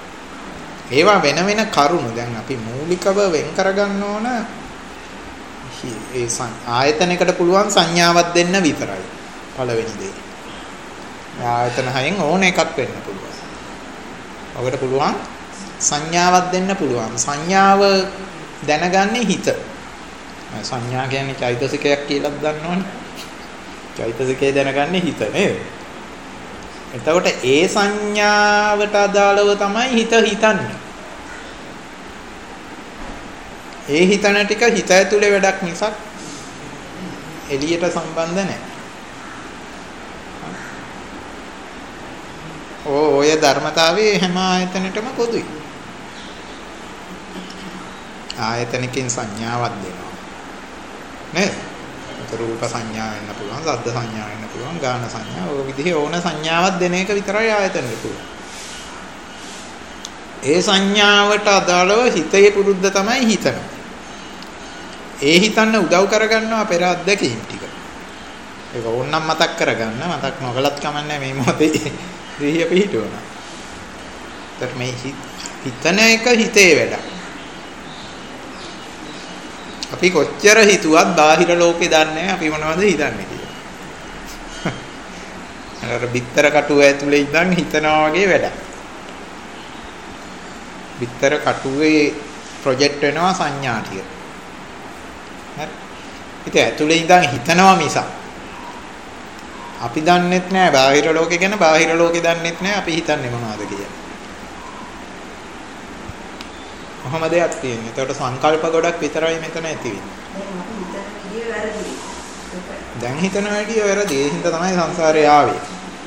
ඒවා වෙන වෙන කරුණු දැන් අපි මූලිකව වෙන් කරගන්න ඕන ඒ ආයතනයකට පුළුවන් සංඥාවක් දෙන්න විතරයි. පළවෙනි දේ. ආයතන හයෙන් ඕන එකක් වෙන්න පුළුවන්. ඔකට පුළුවන් සංඥාවක් දෙන්න පුළුවන්. සංඥාව දැනගන්නේ හිත. සංඥා කියන්නේ චෛතසිකයක් කියලා දන්නවනේ. චෛතසිකය දැනගන්නේ හිත නේද? එතකොට ඒ සංඥාවට අදාළව තමයි හිත හිතන්නේ. ඒ හිතන ටික හිත ඇතුලේ වැඩක් මිසක් එළියට සම්බන්ධ නැහැ. ඔය ධර්මතාවයේ හැම ආයතනෙටම පොදුයි. ආයතනකින් සංඥාවක් දෙනවා. නේද? රූප සංඥා වෙන්න පුළුවන්, ශබ්ද සංඥා වෙන්න පුළුවන්, ගාන සංඥා, ඔය විදිහේ ඕන සංඥාවක් දෙන එක විතරයි ආයතනෙට පුළුවන්. ඒ සංඥාවට අදාළව හිතේ පුරුද්ද තමයි හිතන. ඒ හිතන්න උදව් කරගන්නවා පෙර අත්දැකීම් ටික. ඒක ඕනනම් මතක් කරගන්න, මතක් නොකලත් කමන්නේ මේ මොහොතේ සිහිය පිහිටවනවා. ඒත් මේ හිතන එක හිතේ වැඩක්. අපි කොච්චර හිතුවත් බාහිර ලෝකේ දන්නේ අපි මොනවද හිතන්නේ කියලා. අර බිත්තර කටුව ඇතුලේ ඉඳන් හිතනවා වගේ වැඩක්. බිත්තර කටුවේ ප්‍රොජෙක්ට් වෙනවා සංඥා ටික. හරි. ඉතින් ඇතුලේ ඉඳන් හිතනවා මිසක් අපි දන්නෙත් නෑ බාහිර ලෝකේ ගැන, බාහිර ලෝකේ දන්නෙත් නෑ අපි හිතන්නේ මොනවද කියලා. කොහොම දෙයක් තියෙන්නේ. ඒකට සංකල්ප ගොඩක් විතරයි මෙතන ඇති වෙන්නේ. දැන් හිතන වැඩිය වැරදි. ඒ හින්දා තමයි සංසාරේ ආවේ.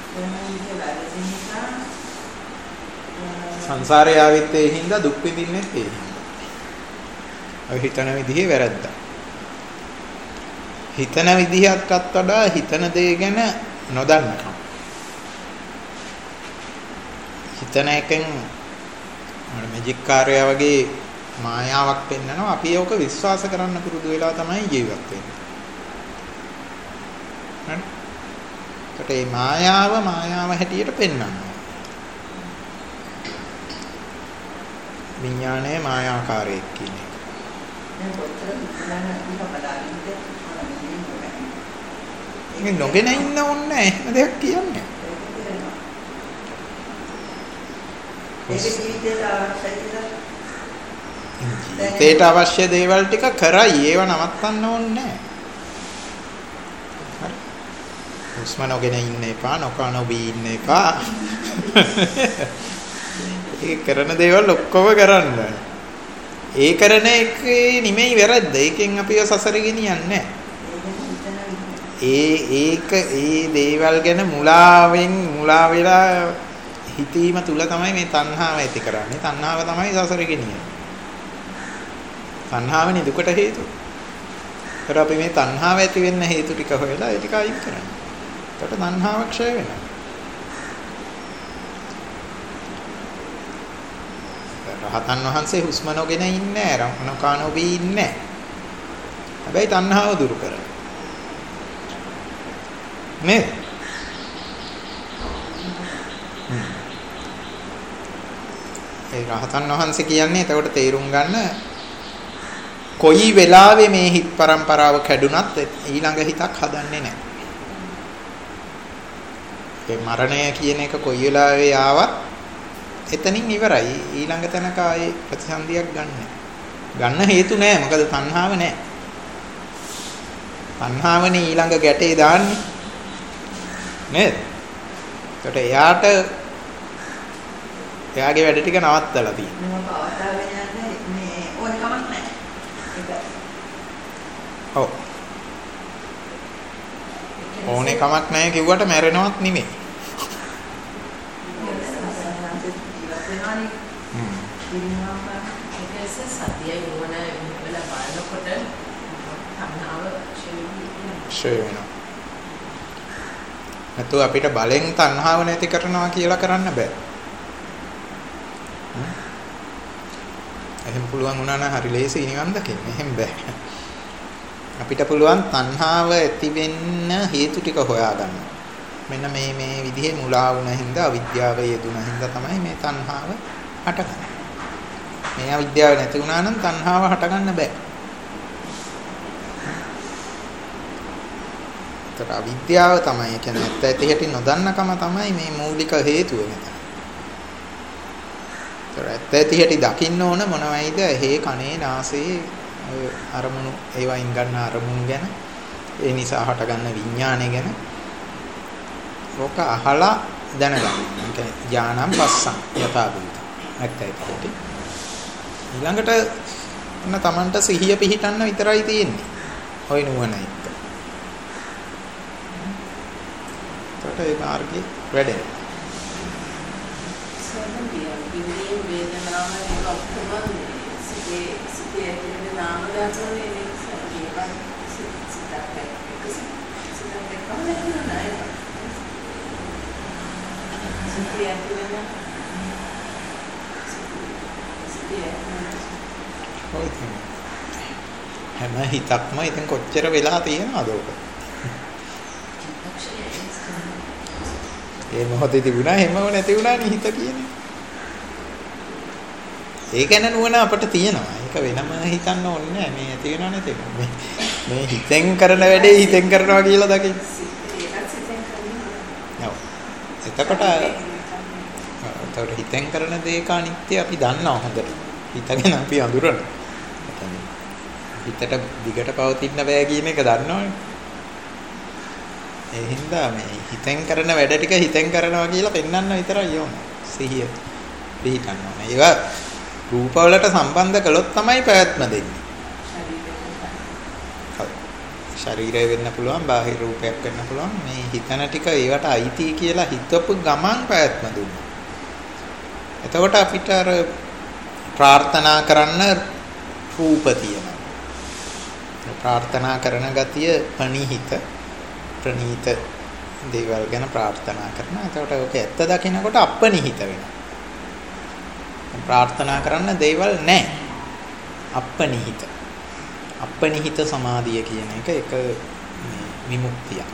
සංසාරේ ආවෙත් ඒ හින්දා දුක් විඳින්නෙත් ඒ හින්දා. ඔය හිතන විදිහේ වැරද්දා. හිතන විදිහටත් වඩා හිතන දේ ගැන නොදන්නකම. හිතන එකෙන් මැජික් කාර්යය වගේ මායාවක් පෙන්නනවා. අපි ඒක විශ්වාස කරන්න පුරුදු වෙලා තමයි ජීවත් වෙන්නේ. හරි. ඒකට මේ මායාව මායාව හැටියට පෙන්වනවා. විඥානයේ මායාකාරයක් කියන එක. මේ නොගෙන ඉන්න ඕනේ එහෙම දෙයක් කියන්නේ. ඒක ජීවිතේට අවශ්‍යයි. ජීවිතේට අවශ්‍ය දේවල් ටික කරයි. ඒව නවත්තන්න ඕනේ නැහැ. හරි. හුස්ම නොගෙන ඉන්න එපා, නොකා නොබී ඉන්න එපා. ඒ කරන දේවල් ඔක්කොම කරන්න. ඒ කරන එකේ නිමෙයි වැරද්ද. ඒකෙන් අපිව සසරේ ගෙනියන්නේ ඒ ඒක ඒ දේවල් ගැන මුලාවෙන් මුලා වෙලා හිතීම තුල තමයි මේ තණ්හාව ඇති කරන්නේ. තණ්හාව තමයි සසරේ ගෙනියන්නේ. තණ්හාවනේ දුකට හේතුව. ඒතර අපි මේ තණ්හාව ඇති වෙන්න හේතු ටික හොයලා ඒ ටික අයින් කරනවා. ඒකට තණ්හාව ක්ෂය වෙනවා. රහතන් වහන්සේ හුස්ම නොගෙන ඉන්නේ නැහැ. රමණකානෝබී ඉන්නේ නැහැ. හැබැයි තණ්හාව දුරු කරලා. නේද? ඒ රහතන් වහන්සේ කියන්නේ එතකොට තේරුම් ගන්න කොයි වෙලාවෙ මේ හිත් පරම්පරාව කැඩුනත් ඊළඟ හිතක් හදන්නේ නැහැ. ඒ මරණය කියන එක කොයි වෙලාවෙ ආවත් එතනින් ඉවරයි. ඊළඟ තැනක ආයේ ප්‍රතිසන්දියක් ගන්න. ගන්න හේතු නැහැ. මොකද තණ්හාව නැහැ. තණ්හාවනේ ඊළඟ ගැටේ දාන්නේ. නේද? ඒකට එයාට එයාගේ වැඩ ටික නවත්තලා තියෙනවා. මම පවතාගෙන යන්නේ මේ ඕන කමක් නැහැ. ඒක. ඔව්. ඕනේ කමක් නැහැ කිව්වට මැරෙනවත් නෙමෙයි. සතියයි නුවණ වෙලා බලනකොට තණ්හාව ක්ෂය වෙනවා. නැතු අපිට බලෙන් තණ්හාව නැති කරනවා කියලා කරන්න බෑ. එහෙම පුළුවන් වුණා නම් හරි ලේසි නිවන් දකින්න. එහෙම බෑ. අපිට පුළුවන් තණ්හාව ඇති වෙන්න හේතු ටික හොයාගන්න. මෙන්න මේ මේ විදිහේ මුලා වුණ හින්දා අවිද්‍යාව යෙදුන හින්දා තමයි මේ තණ්හාව හටගන්නේ. මේ අවිද්‍යාව නැති වුණා නම් තණ්හාව හටගන්න බෑ. ඒතර අවිද්‍යාව තමයි කියන්නේ ඇත්ත ඇති හැටි නොදන්නකම තමයි මේ මූලික හේතුව මෙතන. ඒතර ඇත්ත ඇති හැටි දකින්න ඕන මොනවයිද? හේ කනේ නාසයේ අරමුණු ඒවයින් ගන්න අරමුණු ගැන ඒ නිසා හටගන්න විඥානය ගැන ඕක අහලා දැනගන්න. ඒ කියන්නේ ඥානම් පස්සම් යථාභූත. ඇත්ත ඇති. ඊළඟට එන්න Tamanට සිහිය පිහිටන්න විතරයි තියෙන්නේ. ඔය නුවණ එක්ක. ඒකට ඒ මාර්ගේ වැඩේ. සමගිය විඳින වේදනාව එක ඔක්කොම සිතේ සිතේ ඇතුලේ නාම ධර්මනේ නේ සතියවත් සිතක් එක්ක සිතක් එක්ක කොහොමද නෑ. සිතේ ඇතුලේ සිතේ ඔය හැම හිතක්ම ඉතින් කොච්චර වෙලා තියෙනවද ඔක? ඒ මොහොතේ තිබුණා හැමව නැති වුණානේ හිත කියන්නේ. ඒ ගැන නුවණ අපිට තියෙනවා. ඒක වෙනම හිතන්න ඕනේ නෑ. මේ ඇති වෙනව නැති වෙනව. මේ මේ හිතෙන් කරන වැඩේ හිතෙන් කරනවා කියලා දකින්න. ඒකත් හිතෙන් කරනවා. ඔව්. එතකොට එතකොට හිතෙන් කරන දේක අනිත්‍ය අපි දන්නවා හොඳට. හිතගෙන අපි අඳුරනවා. හිතට දිගට පවතින්න බෑ කියන එක දන්නවනේ. ඒ හින්දා මේ හිතෙන් කරන වැඩ ටික හිතෙන් කරනවා කියලා පෙන්වන්න විතරයි ඕන. සිහිය පිහිටන්න ඕන. ඒවා රූප වලට සම්බන්ධ කළොත් තමයි පැවැත්ම දෙන්නේ. ශරීරය වෙන්න පුළුවන්, බාහිර රූපයක් වෙන්න පුළුවන්. මේ හිතන ටික ඒවට අයිති කියලා හිතපු ගමන් පැවැත්ම දුන්නා. එතකොට අපිට අර ප්‍රාර්ථනා කරන්න රූප තියෙනවා. ප්‍රාර්ථනා කරන ගතිය පණිහිත ප්‍රණීත දේවල් ගැන ප්‍රාර්ථනා කරනවා. එතකොට ඔක ඇත්ත දකිනකොට අපනිහිත වෙනවා. ප්‍රාර්ථනා කරන්න දේවල් නැහැ. අපනිහිත. අපනිහිත සමාධිය කියන එක එක විමුක්තියක්.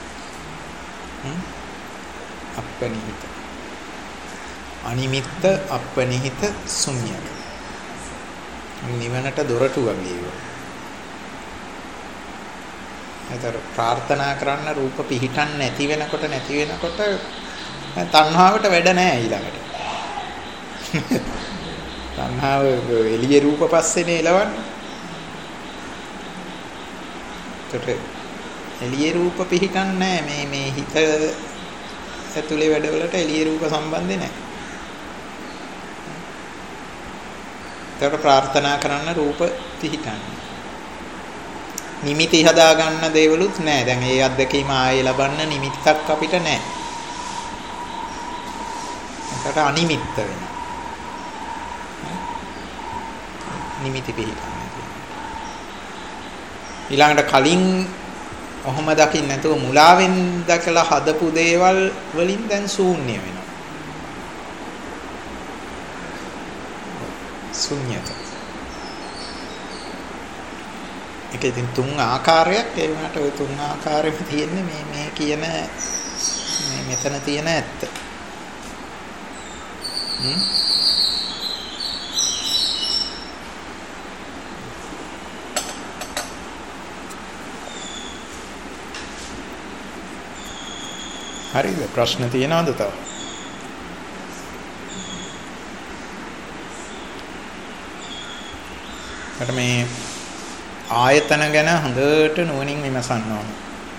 අපනිහිත. අනිමිත්ත අපනිහිත ශුන්‍යත. නිවනට දොරටු වගේ ඒවා. ඒතර ප්‍රාර්ථනා කරන්න රූප පිහිටන් නැති වෙනකොට නැති වෙනකොට තණ්හාවට වැඩ නැහැ ඊළඟට. තණ්හාව එළියේ රූප පස්සේනේ එලවන්නේ. ඒතර එළියේ රූප පිහිටන් නැහැ මේ මේ හිත ඇතුලේ වැඩවලට එළියේ රූප සම්බන්ධේ නැහැ. ඒතර ප්‍රාර්ථනා කරන්න රූප පිහිටන්නේ. නිමිති හදා ගන්න දේවලුත් නැහැ. දැන් ඒ අත්දැකීම ආයේ ලබන්න නිමිත්තක් අපිට නැහැ. ඒකට අනිමිත්ත වෙනවා. නිමිති පිළිගන්න. ඊළඟට කලින් ඔහොම දකින්න නැතුව මුලාවෙන් දැකලා හදපු දේවල් වලින් දැන් ශූන්‍ය වෙනවා. ශූන්‍යත. ඒක ඉතින් තුන් ආකාරයක් ඒ වුණාට ওই තුන් ආකාරෙම තියෙන්නේ මේ මේ කියන මේ මෙතන තියෙන ඇත්ත. හ්ම් හරිද ප්‍රශ්න තියෙනවද තව? මට මේ ආයතන ගැන හොඳට නුවණින් විමසන්න ඕන.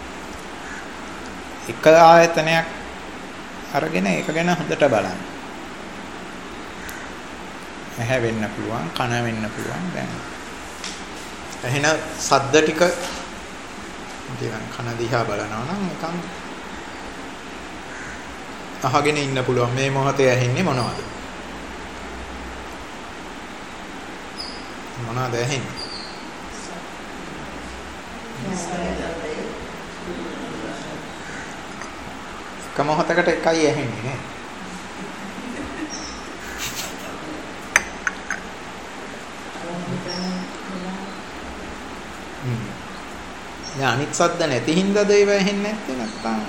එක ආයතනයක් අරගෙන ඒක ගැන හොඳට බලන්න. ඇහැ වෙන්න පුළුවන්, කන වෙන්න පුළුවන්. දැන් එහෙන සද්ද ටික දිවන් කන දිහා බලනවා නම් නිකන් අහගෙන ඉන්න පුළුවන්. මේ මොහොතේ ඇහෙන්නේ මොනවද? මොනවද ඇහෙන්නේ? එක මොහොතකට එකයි ඇහෙන්නේ නේ. හ්ම්. දැන් අනිත් සද්ද නැති හින්දාද ඒව ඇහෙන්නේ නැත්තේ නැත්තම්?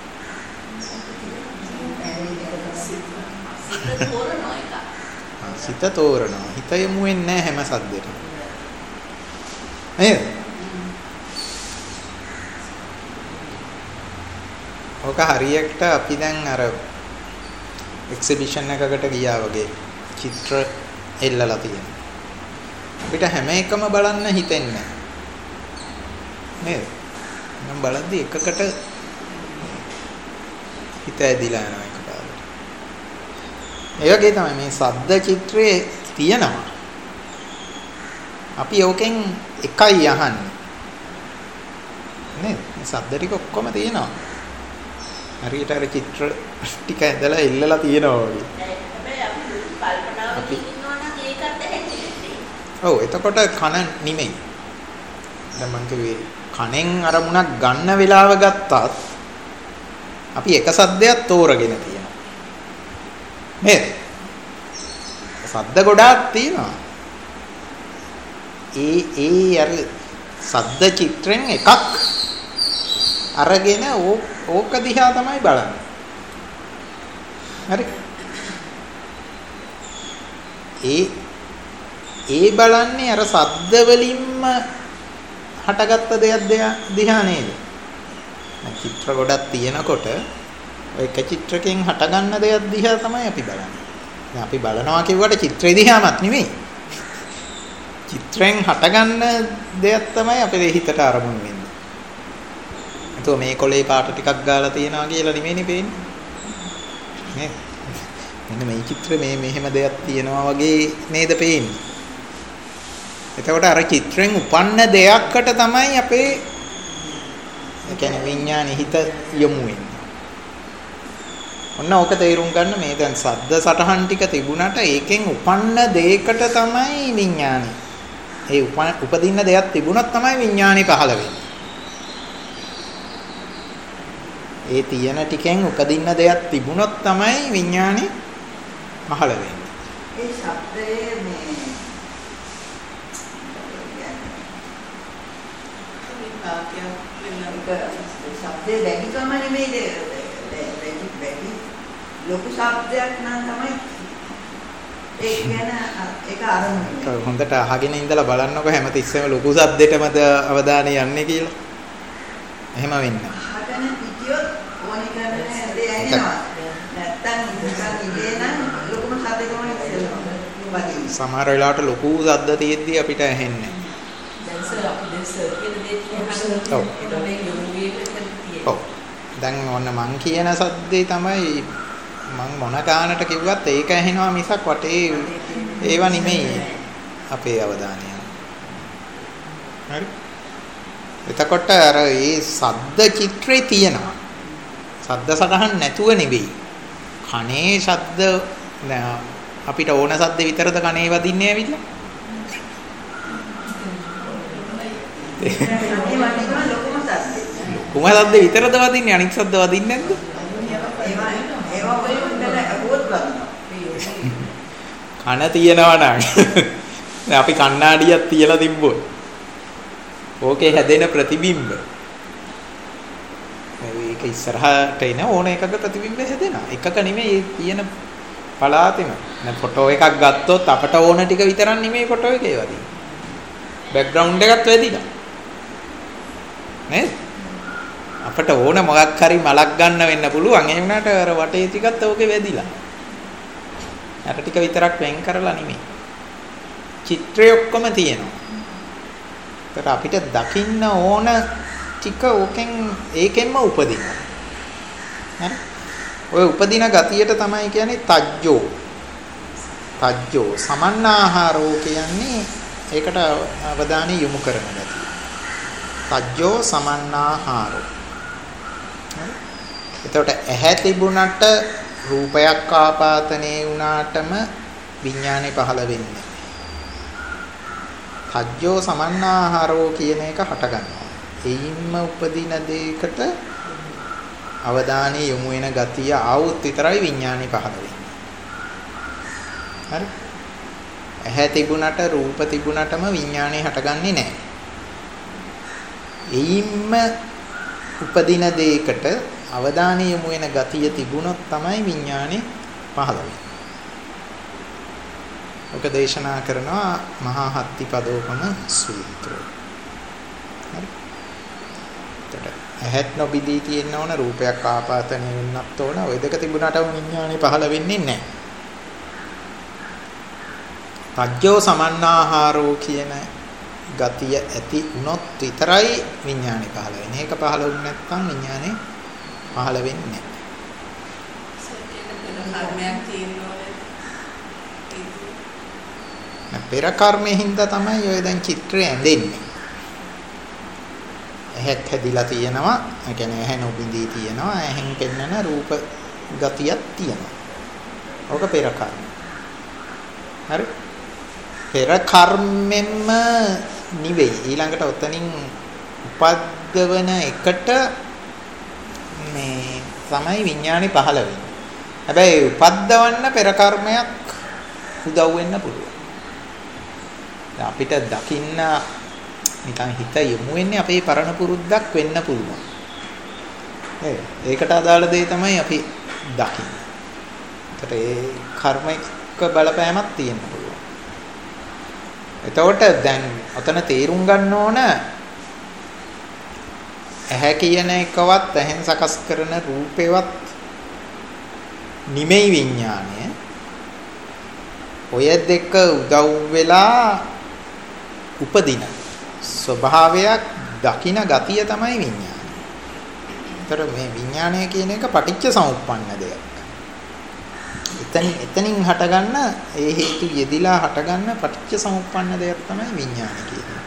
සිත තෝරනවා. හිත යමු වෙන්නේ නැහැ හැම සද්දෙටම. නේද? ඕක හරියට අපි දැන් අර එක්සිබිෂන් එකකට ගියා වගේ චිත්‍ර එල්ලලා තියෙනවා. අපිට හැම එකම බලන්න හිතෙන්නේ නේද? මම බලද්දි එකකට හිත ඇදිලා යනවා එකපාරට. ඒ වගේ තමයි මේ සද්ද චිත්‍රයේ තියෙනවා. අපි ඕකෙන් එකයි අහන්නේ. නේද? මේ සද්ද ටික ඔක්කොම තියෙනවා. හරියට අර චිත්‍ර ටික ඇදලා ඉල්ලලා තියෙනවා වගේ. හැබැයි අපි කල්පනාවට ඉන්නවා නම් ඒකත් ඇහෙන්නේ. ඔව් එතකොට කන නිමෙයි. දැන් මං කිව්වේ කනෙන් අරමුණක් ගන්න වෙලාව ගත්තත් අපි එක සද්දයක් තෝරගෙන තියෙනවා. නේද? සද්ද ගොඩාක් තියෙනවා. ඒ ඒ අර සද්ද චිත්‍රෙන් එකක් අරගෙන ඕක දිහා තමයි බලන්නේ. හරි. ඒ ඒ බලන්නේ අර සද්ද වලින්ම හටගත්ත දෙයක් දිහා නේද? චිත්‍ර ගොඩක් තියෙනකොට ඔය එක චිත්‍රකෙන් හටගන්න දෙයක් දිහා තමයි අපි බලන්නේ. දැන් අපි බලනවා කියුවට චිත්‍රය දිහාමත් නෙමෙයි. චිත්‍රෙන් හටගන්න දෙයක් තමයි අපේ හිතට අරමුණු වෙන්නේ. එතකොට මේ කොලේ පාට ටිකක් ගාලා තියනවා කියලා නෙමෙයිනේ පේන්නේ. නේ? මෙන්න මේ චිත්‍රේ මේ මෙහෙම දෙයක් තියෙනවා වගේ නේද පේන්නේ. එතකොට අර චිත්‍රෙන් උපන්න දෙයක්කට තමයි අපේ ඒ කියන්නේ විඥානෙ හිත යොමු වෙන්නේ. ඔන්න ඕක තේරුම් ගන්න මේ දැන් සද්ද සටහන් ටික තිබුණාට ඒකෙන් උපන්න දෙයකට තමයි විඥානෙ. ඒ උපදින්න දෙයක් තිබුණොත් තමයි විඥානෙ පහළ වෙන්නේ. ඒ තියෙන ටිකෙන් උපදින්න දෙයක් තිබුණොත් තමයි විඥානෙ පහළ වෙන්නේ. ඒ ශබ්දයේ මේ ශබ්දේ දැකිකම නෙමෙයිද? දැකි දැකි ලොකු ශබ්දයක් නම් තමයි ඒ කියන ඒක අරමුණ. හොඳට අහගෙන ඉඳලා බලන්නකො හැමතිස්සෙම ලොකු ශබ්දෙටමද අවධානය යන්නේ කියලා. එහෙම වෙන්නේ. අහගෙන හිටියොත් ඕනි කරන දේ ඇහෙනවා. නැත්තම් ඉඳන් ඉන්නේ නම් ලොකුම ශබ්දේ තමයි ඉස්සෙල්ලා. සමහර වෙලාවට ලොකු ශබ්ද තියෙද්දි අපිට ඇහෙන්නේ. දැන් සර් අපි දැන් සර් කියන දේ කියන්නේ. ඔව්. ඔව්. දැන් ඔන්න මං කියන සද්දේ තමයි මං මොන ගානට කිව්වත් ඒක ඇහෙනවා මිසක් වටේ ඒව නෙමෙයි අපේ අවධානය. හරි. එතකොට අර ඒ සද්ද චිත්‍රේ තියෙනවා. සද්ද සටහන් නැතුව නෙවෙයි. කනේ ශබ්ද අපිට ඕන සද්ද විතරද කනේ වදින්නේ ඇවිල්ලා? කුම සද්ද විතරද වදින්නේ අනිත් සද්ද වදින්නේ නැද්ද? කන තියනවා නම් අපි කණ්ණාඩියක් තියලා තිබ්බොත් ඕකේ හැදෙන ප්‍රතිබිම්බ මේක ඉස්සරහට එන ඕන එකක ප්‍රතිබිම්බ හැදෙනවා. එකක නෙමෙයි තියෙන පලාතෙම. දැන් ෆොටෝ එකක් ගත්තොත් අපට ඕන ටික විතරක් නෙමෙයි ෆොටෝ එකේ වදින්නේ. බෑග්ග්‍රවුන්ඩ් එකත් වැදිලා. නේද? අපට ඕන මොකක් හරි මලක් ගන්න වෙන්න පුළුවන්. ඒ වුණාට අර වටේ ටිකත් ඕකේ වැදිලා. අර ටික විතරක් වෙන් කරලා නෙමෙයි. චිත්‍රය ඔක්කොම තියෙනවා. ඒකට අපිට දකින්න ඕන ටික ඕකෙන් ඒකෙන්ම උපදිනවා. හරි? ඔය උපදින ගතියට තමයි කියන්නේ තජ්ජෝ. තජ්ජෝ සමන්නාහාරෝ කියන්නේ ඒකට අවධානය යොමු කරන ගතිය. තජ්ජෝ සමන්නාහාරෝ. හරි? එතකොට ඇහැ තිබුණට රූපයක් ආපාතනේ වුණාටම විඥානේ පහළ වෙන්නේ. තජ්ජෝ සමන්නාහාරෝ කියන එක හට ගන්නවා. එයින්ම උපදින දෙයකට අවධානය යොමු වෙන ගතිය ආවොත් විතරයි විඥානේ පහළ වෙන්නේ. හරි? ඇහැ තිබුණට රූප තිබුණටම විඥානේ හටගන්නේ නැහැ. එයින්ම උපදින දෙයකට අවධානය යොමු වෙන ගතිය තිබුණොත් තමයි විඥානේ පහළ වෙන්නේ. ඔක දේශනා කරනවා මහා හත්තිපදෝපම සූත්‍රය. හරි. ඇහත් නොබිදී තියෙන්න ඕන රූපයක් ආපාතනය වෙන්නත් ඕන. ওই දෙක තිබුණාට විඥානේ පහළ වෙන්නේ නැහැ. තජ්ජෝ සමන්නාහාරෝ කියන ගතිය ඇති වුණොත් විතරයි විඥානේ පහළ වෙන්නේ. ඒක පහළ වුනේ නැත්නම් විඥානේ පහළ වෙන්නේ නැහැ. කර්මයක් තියෙනවා. පෙර කර්මයෙන් හින්දා තමයි ඔය දැන් චිත්‍රය ඇඳෙන්නේ. ඇහක් හැදිලා තියෙනවා. ඒ කියන්නේ ඇහැ නොබිඳී තියෙනවා. ඇහෙන් පෙන්නන රූප ගතියක් තියෙනවා. ඕක පෙර කර්ම. හරි? පෙර කර්මෙන්ම නිවෙයි. ඊළඟට ඔතනින් උපද්දවන එකට මේ තමයි විඥානේ පහළ වෙන්නේ. හැබැයි උපද්දවන්න පෙර කර්මයක් උදව් වෙන්න පුළුවන්. අපිට දකින්න නිකන් හිත යොමු වෙන්නේ අපේ පරණ පුරුද්දක් වෙන්න පුළුවන්. නේද? ඒකට අදාළ දේ තමයි අපි දකින්නේ. ඒකට ඒ කර්මික බලපෑමක් තියෙන්න පුළුවන්. එතකොට දැන් ඔතන තේරුම් ගන්න ඕන ඇහැ කියන එකවත් ඇහෙන් සකස් කරන රූපේවත් නිමෙයි විඥානය. ඔය දෙක උදව් වෙලා උපදින ස්වභාවයක් දකින ගතිය තමයි විඥානය. ඒතර මේ විඥානය කියන එක පටිච්ච සමුප්පන්න දෙයක්. එතනින් එතනින් හටගන්න ඒ හේතු යෙදිලා හටගන්න පටිච්ච සමුප්පන්න දෙයක් තමයි විඥානය කියන්නේ.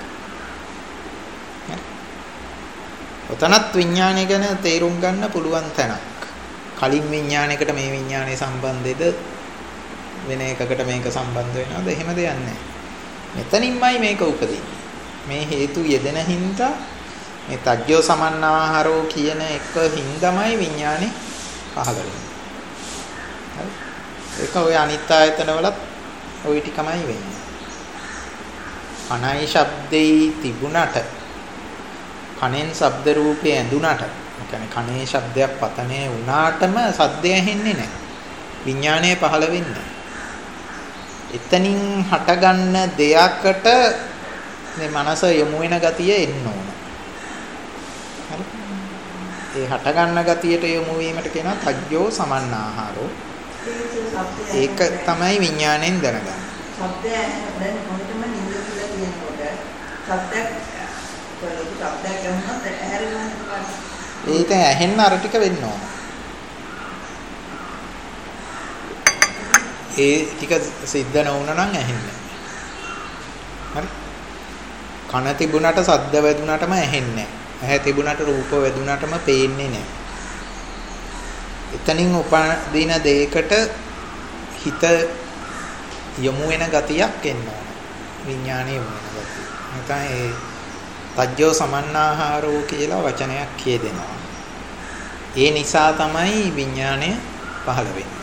ඔතනත් විඥානය ගැන තේරුම් ගන්න පුළුවන් තැනක්. කලින් විඥානයකට මේ විඥානයේ සම්බන්ධෙද වෙන එකකට මේක සම්බන්ධ වෙනවද? එහෙම දෙයක් නැහැ. මෙතනින්මයි මේක උපදින්නේ. මේ හේතු යෙදෙන හින්දා මේ තජ්ජෝ සමන්නාහාරෝ කියන එක හින්දාමයි විඥානේ පහළ වෙන්නේ. හරි? ඒක ඔය අනිත් ආයතනවලත් ওই ටිකමයි වෙන්නේ. කණයි ශබ්දේ තිබුණට කනෙන් ශබ්ද රූපේ ඇඳුනට, ඒ කියන්නේ කනේ ශබ්දයක් පතනේ වුණාටම සද්දය ඇහෙන්නේ නැහැ. විඥානය පහළ වෙන්නේ. එතනින් හටගන්න දෙයකට මේ මනස යොමු වෙන ගතිය එන්න ඕන. හරි? ඒ හටගන්න ගතියට යොමු වීමට කියනවා තජ්ජෝ සමන්නාහාරෝ. ඒක තමයි විඥාණයෙන් දැනගන්නේ. ශබ්දය දැන් මොකටම නිඳ කියලා කියනකොට ශබ්දයක් කොලොකු ශබ්දයක් ගන්නත් ඇහැරෙනවා. ඒක ඇහෙන්න අර ටික වෙන්න ඕන. ඒ ටික සිද්ධ නොවුණා නම් ඇහෙන්නේ නැහැ. හරි? කන තිබුණාට ශබ්ද වැදුනටම ඇහෙන්නේ නැහැ. ඇහැ තිබුණාට රූප වැදුනටම පේන්නේ නැහැ. එතනින් උපදින දෙයකට හිත යොමු වෙන ගතියක් එන්න ඕන. විඥානය යොමු වෙන ගතිය. නැත්නම් ඒ තජ්ජෝ සමන්නාහාරෝ කියලා වචනයක් කියදෙනවා. ඒ නිසා තමයි විඥානය පහළ වෙන්නේ.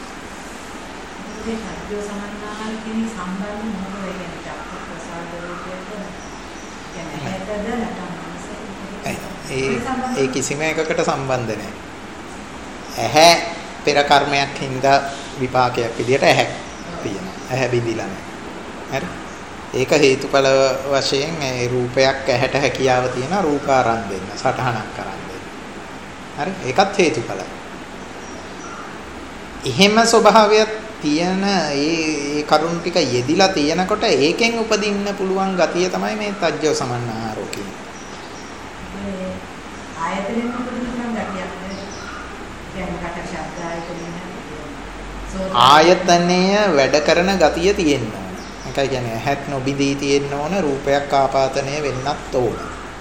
මේ තජ්ජෝ සමන්නාහාර කියන සම්බන්ධ මොකද වෙන්නේ? චක්ක ප්‍රසාද රූපයට කියන්නේ හැටද නැත්නම් ඒ ඒ කිසිම එකකට සම්බන්ධ නැහැ. ඇහැ පෙර කර්මයක් හින්දා විපාකයක් විදියට ඇහැ තියෙනවා. ඇහැ බිඳිලා නැහැ. හරි? ඒක හේතුඵල වශයෙන් ඒ රූපයක් ඇහැට හැකියාව තියෙන රූප ආරම්භ දෙන්න, සටහනක් කරන් දෙන්න. හරි? ඒකත් හේතුඵල. එහෙම ස්වභාවයක් තියෙන ඒ ඒ කරුණු ටික යෙදිලා තියෙනකොට ඒකෙන් උපදින්න පුළුවන් ගතිය තමයි මේ තජ්ජෝ සමන්නාහාරෝ කියන්නේ. මේ ආයතනෙම උපදින ගතියක් නේ. කියන්නේ කට ශබ්ද ආයතනෙම ආයතනය වැඩ කරන ගතිය තියෙන්න ඕන. ඒකයි කියන්නේ ඇහත් නොබිදී තියෙන්න ඕන, රූපයක් ආපාතනය වෙන්නත් ඕන.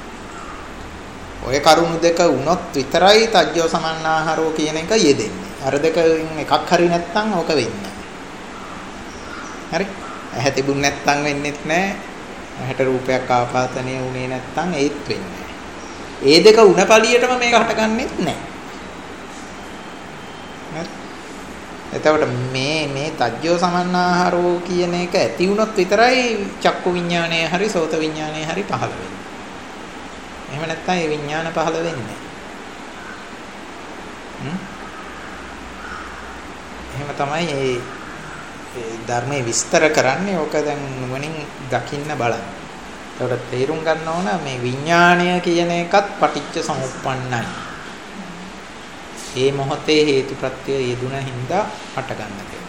ඔය කරුණු දෙක වුණොත් විතරයි තජ්ජෝ සමන්නාහාරෝ කියන එක යෙදෙන්නේ. අර දෙකෙන් එකක් හරි නැත්නම් ඕක වෙන්නේ නැහැ. හරි? ඇහැ තිබුණ නැත්නම් වෙන්නේත් නැහැ. ඇහැට රූපයක් ආපාතනය වුණේ නැත්නම් ඒත් වෙන්නේ නැහැ. ඒ දෙක උණ පළියටම මේක හටගන්නෙත් නැහැ. හරි? එතකොට මේ මේ තජ්ජෝ සමන්නාහාරෝ කියන එක ඇති වුණොත් විතරයි චක්කු විඥානය හරි සෝත විඥානය හරි පහළ වෙන්නේ. එහෙම නැත්නම් ඒ විඥාන පහළ වෙන්නේ නැහැ. හ්ම්? එහෙම තමයි මේ ධර්මයේ විස්තර කරන්නේ. ඕක දැන් නුවණින් දකින්න බලන්න. ඒකට තේරුම් ගන්න ඕන මේ විඥාණය කියන එකත් පටිච්ච සමුප්පන්නයි. ඒ මොහොතේ හේතුප්‍රත්‍ය යෙදුන හින්දා හට ගන්න දෙයක්.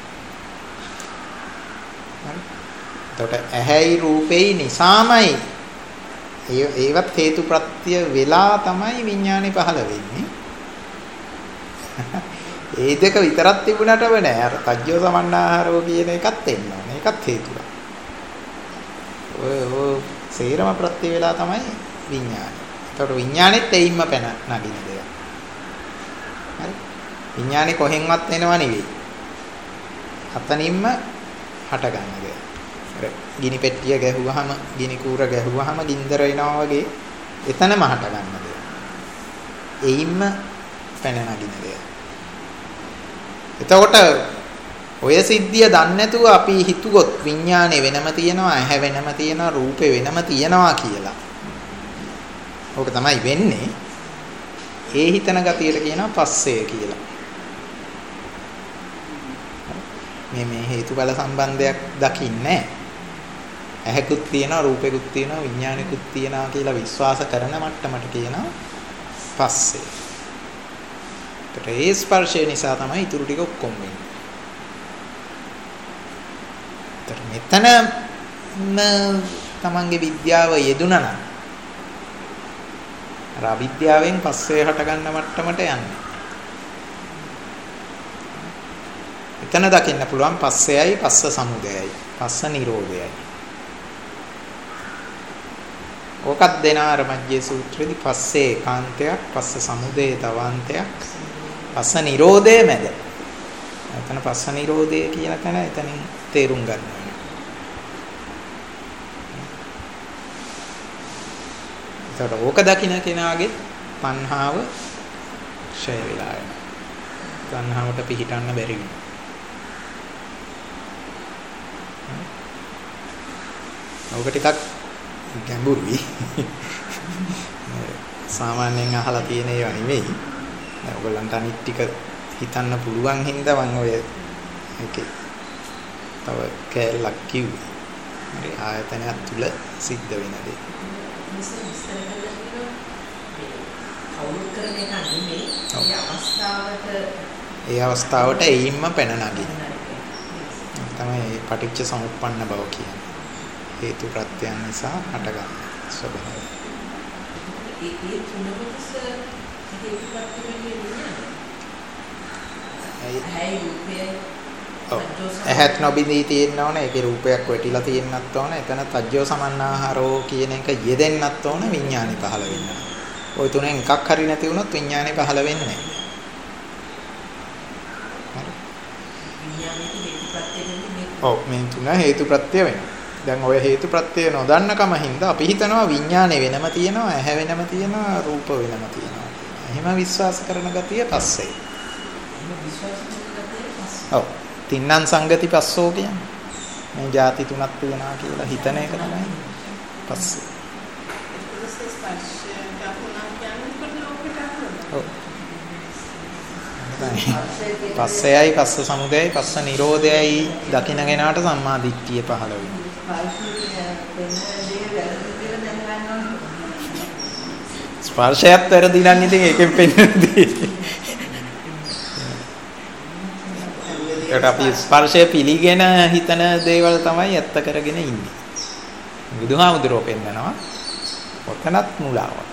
හරි. එතකොට ඇහැයි රූපෙයි නිසාමයි ඒ ඒවත් හේතුප්‍රත්‍ය වෙලා තමයි විඥානේ පහළ වෙන්නේ. ඒ දෙක විතරක් තිබුණාටම නෑ. අර තජ්ජෝ සමන්නාහාරෝ කියන එකත් එන්න ඕනේ. ඒකත් හේතුවක්. ඔය ඔය සේරම ප්‍රත්‍ය වෙලා තමයි විඥානය. එතකොට විඥානෙත් එයින්ම පැන නගින දෙයක්. හරි. විඥානේ කොහෙන්වත් එනව නෙවෙයි. අතනින්ම හට ගන්න දෙයක්. අර ගිනි පෙට්ටිය ගැහුවාම, ගිනි කූර ගැහුවාම ගින්දර එනවා වගේ එතනම හට ගන්න දෙයක්. එයින්ම පැන නගින දෙයක්. එතකොට ඔය සිද්ධිය දන්නේ නැතුව අපි හිතුවොත් විඥානේ වෙනම තියෙනවා, ඇහැ වෙනම තියෙනවා, රූපේ වෙනම තියෙනවා කියලා. ඕක තමයි වෙන්නේ. ඒ හිතන ගතියට කියනවා පස්සේ කියලා. මේ මේ හේතුඵල සම්බන්ධයක් දකින්නේ ඇහැකුත් තියෙනවා, රූපෙකුත් තියෙනවා, විඥානෙකුත් තියෙනවා කියලා විශ්වාස කරන මට්ටමට කියනවා පස්සේ. ඒ ස්පර්ශය නිසා තමයි ඊටු ටික ඔක්කොම වෙන්නේ. මෙතන තමන්ගේ විද්‍යාව යෙදුණා නම් අර අවිද්‍යාවෙන් පස්සේ හට ගන්න මට්ටමට යන්නේ. එතන දකින්න පුළුවන් පස්සෙයි පස්ස සමුදයයි පස්ස නිරෝධයයි. ඕකත් දෙන අර මජ්ජේ සූත්‍රයේදී පස්සේ ඒකාන්තයක්, පස්ස සමුදය තවාන්තයක්, පස්ස නිරෝධය මැද. එතන පස්ස නිරෝධය කියන තැන එතනින් තේරුම් ගන්න ඕනේ. ඒකට ඕක දකින්න කෙනාගේ තණ්හාව ක්ෂය වෙලා යනවා. තණ්හාවට පිහිටන්න බැරි වෙනවා. ඕක ටිකක් ගැඹුරුයි. සාමාන්‍යයෙන් අහලා තියෙන ඒවා නෙවෙයි. දැන් ඔයගලන්ට අනිත් ටික හිතන්න පුළුවන් හින්දා මම ඔය ඒකේ තව කැලක් කිව්වේ. හරි ආයතනයක් තුල සිද්ධ වෙන දේ. ඒ අවස්ථාවට එයින්ම පැන නගින. තමයි පටිච්ච සමුප්පන්න බව කියන්නේ. හේතු ප්‍රත්‍යයන් නිසා හටගන්න ස්වභාවය. ඒ ඒ තුනකස හේතු ප්‍රත්‍ය වෙන්නේ ඇයි රූපය ඇහත් නොබිඳී තියෙන්න ඕන. ඒකේ රූපයක් වැටිලා තියෙන්නත් ඕන. එතන තජ්ජෝ සමන්නාහාරෝ කියන එක යෙදෙන්නත් ඕන. විඥානේ පහළ වෙන්න. ওই තුනෙන් එකක් හරි නැති වුණොත් විඥානේ පහළ වෙන්නේ නැහැ. හරි. විඥානේ හේතු ප්‍රත්‍ය වෙන්නේ. ඔව් මේ තුන හේතු ප්‍රත්‍ය වෙනවා. දැන් ඔය හේතු ප්‍රත්‍ය නොදන්නකම හින්දා අපි හිතනවා විඥානේ වෙනම තියෙනවා, ඇහැ වෙනම තියෙනවා, රූප වෙනම තියෙනවා. එහෙම විශ්වාස කරන ගතිය පස්සේ. එහෙම විශ්වාස කරන ගතිය පස්සේ. ඔව්. තින්නම් සංගති පස්සෝ කියන්නේ. මේ ಜಾති තුනක් තියෙනවා කියලා හිතන එක තමයි පස්සේ. ඔව්. පස්සෙයි පස්ස සමුදයයි පස්ස නිරෝධයයි දකින්න කෙනාට සම්මා දිට්ඨිය පහළ වෙනවා. ස්පර්ශයත් වැරදි නම් ඉතින් ඒකෙන් පෙන්නන්නේ. ඒකට අපි ස්පර්ශය පිළිගෙන හිතන දේවල් තමයි ඇත්ත කරගෙන ඉන්නේ. බුදුහාමුදුරුවෝ පෙන්නනවා ඔතනත් මුලාවක්.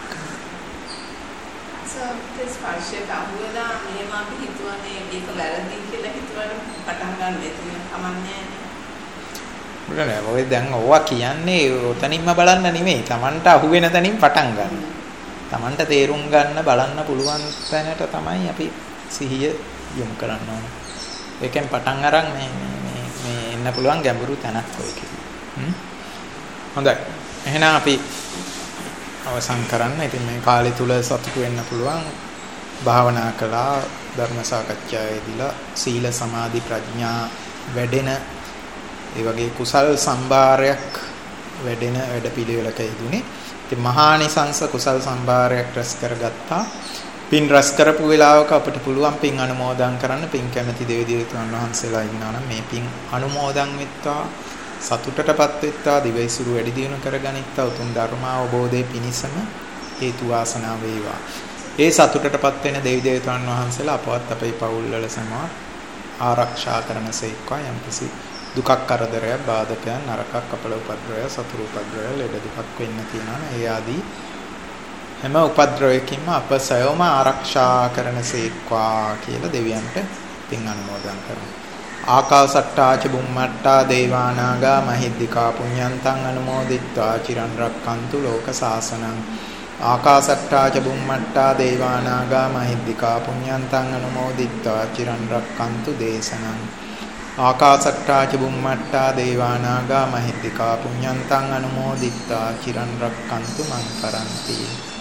සත්‍ය ස්පර්ශයට අහුවෙලා මෙහෙම අපි හිතුවනේ මේක වැරදි කියලා හිතුවට පටන් ගන්න එතන කමන්නේ නැහැ. ඔය දැන් ඕවා කියන්නේ ඔතනින්ම බලන්න නෙමෙයි. Tamanට අහුවෙන තැනින් පටන් ගන්න. Tamanට තේරුම් ගන්න බලන්න පුළුවන් තැනට තමයි අපි සිහිය යොමු කරන්න ඕනේ. ඒකෙන් පටන් අරන් මේ මේ මේ එන්න පුළුවන් ගැඹුරු තැනක් ඔය කියන්නේ. හොඳයි. එහෙනම් අපි අවසන් කරන්න. ඉතින් මේ කාලය තුල සතුටු වෙන්න පුළුවන්. භාවනා කළා, ධර්ම සාකච්ඡාවේදීලා සීල සමාධි ප්‍රඥා වැඩෙන ඒ වගේ කුසල් සම්භාරයක් වැඩෙන වැඩපිළිවෙලක යෙදුනේ. ඉතින් මහානිසංස කුසල් සම්භාරයක් රැස් කරගත්තා. පින් රැස් කරපු වෙලාවක අපිට පුළුවන් පින් අනුමෝදන් කරන්න. පින් කැමැති දෙවි දේවතුන් වහන්සේලා ඉන්නවා නම් මේ පින් අනුමෝදන් වෙත්වා. සතුටටපත් වෙත්තා දිවයිසුරු වැඩි දියුණු කරගනිත්තා උතුම් ධර්ම අවබෝධයේ පිණිසම හේතු වාසනා වේවා. ඒ සතුටටපත් වෙන දෙවි දේවතාවුන් වහන්සේලා අපවත් අපේ පවුල් වල සමා ආරක්ෂා කරනසේක්වා යම්කිසි දුකක් කරදරයක් බාධකයක් නරකක් අපල උපද්‍රවය සතුරු උපද්‍රවය ලෙඩ දුකක් වෙන්න තියෙනවා ඒ ආදී හැම උපද්‍රවයකින්ම අප සයවම ආරක්ෂා කරනසේක්වා කියලා දෙවියන්ට පින් අනුමෝදන් කරමු. ආකාසට්ටා ච බුම්මට්ටා දේවානාගා මහිද්దికා පුඤ්ඤන්තං අනුමෝදිත්වා චිරන් රක්칸තු ලෝක සාසනං. ආකාසට්ටා ච බුම්මට්ටා දේවානාගා මහිද්దికා පුඤ්ඤන්තං අනුමෝදිත්වා චිරන් රක්칸තු දේශනං. ආකාසට්ටා ච බුම්මට්ටා දේවානාගා මහිද්దికා පුඤ්ඤන්තං අනුමෝදිත්වා චිරන් රක්칸තු මං කරන්ති.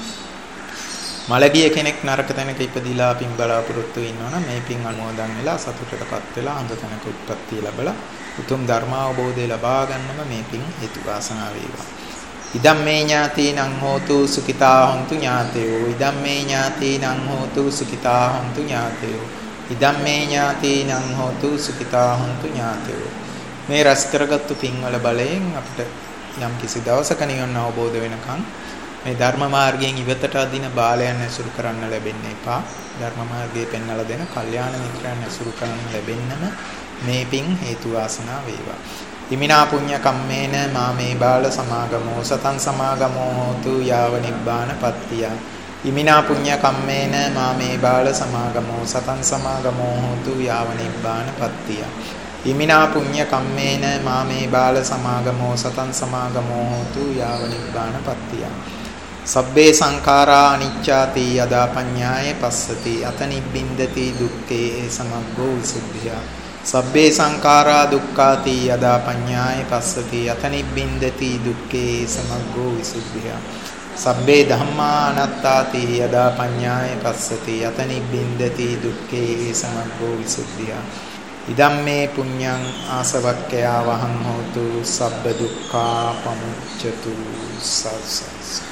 මළගිය කෙනෙක් නරක තැනක ඉපදිලා පින් බලාපොරොත්තු වෙනවනම් මේ පින් අනුමෝදන් වෙලා සතුටටපත් වෙලා හොඳ තැනක උත්පත්ති ලැබලා උතුම් ධර්මාවබෝධය ලබා ගන්නම මේ පින් හේතු වාසනා වේවා. ඉදම් මේ ඥාතීනං හෝතු සුඛිතා හොන්තු ඥාතයෝ. ඉදම් මේ ඥාතීනං හෝතු සුඛිතා හොන්තු ඥාතයෝ. ඉදම් මේ ඥාතීනං හෝතු සුඛිතා හොන්තු ඥාතයෝ. මේ රැස් කරගත්තු පින්වල බලයෙන් අපිට යම් කිසි දවසක නිවන අවබෝධ වෙනකන් මේ ධර්ම මාර්ගයෙන් ඉවතට අදින බාලයන් ඇසුරු කරන්න ලැබෙන්න එපා. ධර්ම මාර්ගයේ පෙන්වලා දෙන කල්යාණ මිත්‍රයන් ඇසුරු කරන්න ලැබෙන්නම මේ පින් හේතු වාසනා වේවා. ඉමිනා පුඤ්ඤ කම්මේන මාමේ බාල සමාගමෝ සතං සමාගමෝ හෝතු යාව නිබ්බාන පත්තිය. ඉමිනා පුඤ්ඤ කම්මේන මාමේ බාල සමාගමෝ සතං සමාගමෝ හෝතු යාව නිබ්බාන පත්තිය. ඉමිනා පුඤ්ඤ කම්මේන මාමේ බාල සමාගමෝ සතං සමාගමෝ හෝතු යාව නිබ්බාන පත්තිය. සබ්බේ සංඛාරා අනිච්චාති යදා පඤ්ඤාය පස්සති අත නිබ්බින්දති දුක්ඛේ සමග්ගෝ විසුද්ධිය. සබ්බේ සංඛාරා දුක්ඛාති යදා පඤ්ඤාය පස්සති අත නිබ්බින්දති දුක්ඛේ සමග්ගෝ විසුද්ධිය. සබ්බේ ධම්මා අනාත්තාති යදා පඤ්ඤාය පස්සති අත නිබ්බින්දති දුක්ඛේ සමග්ගෝ විසුද්ධිය. ඉදම් මේ පුඤ්ඤං ආසවක්ඛයා වහං හෝතු සබ්බ දුක්ඛා පමුච්ඡතු සසස.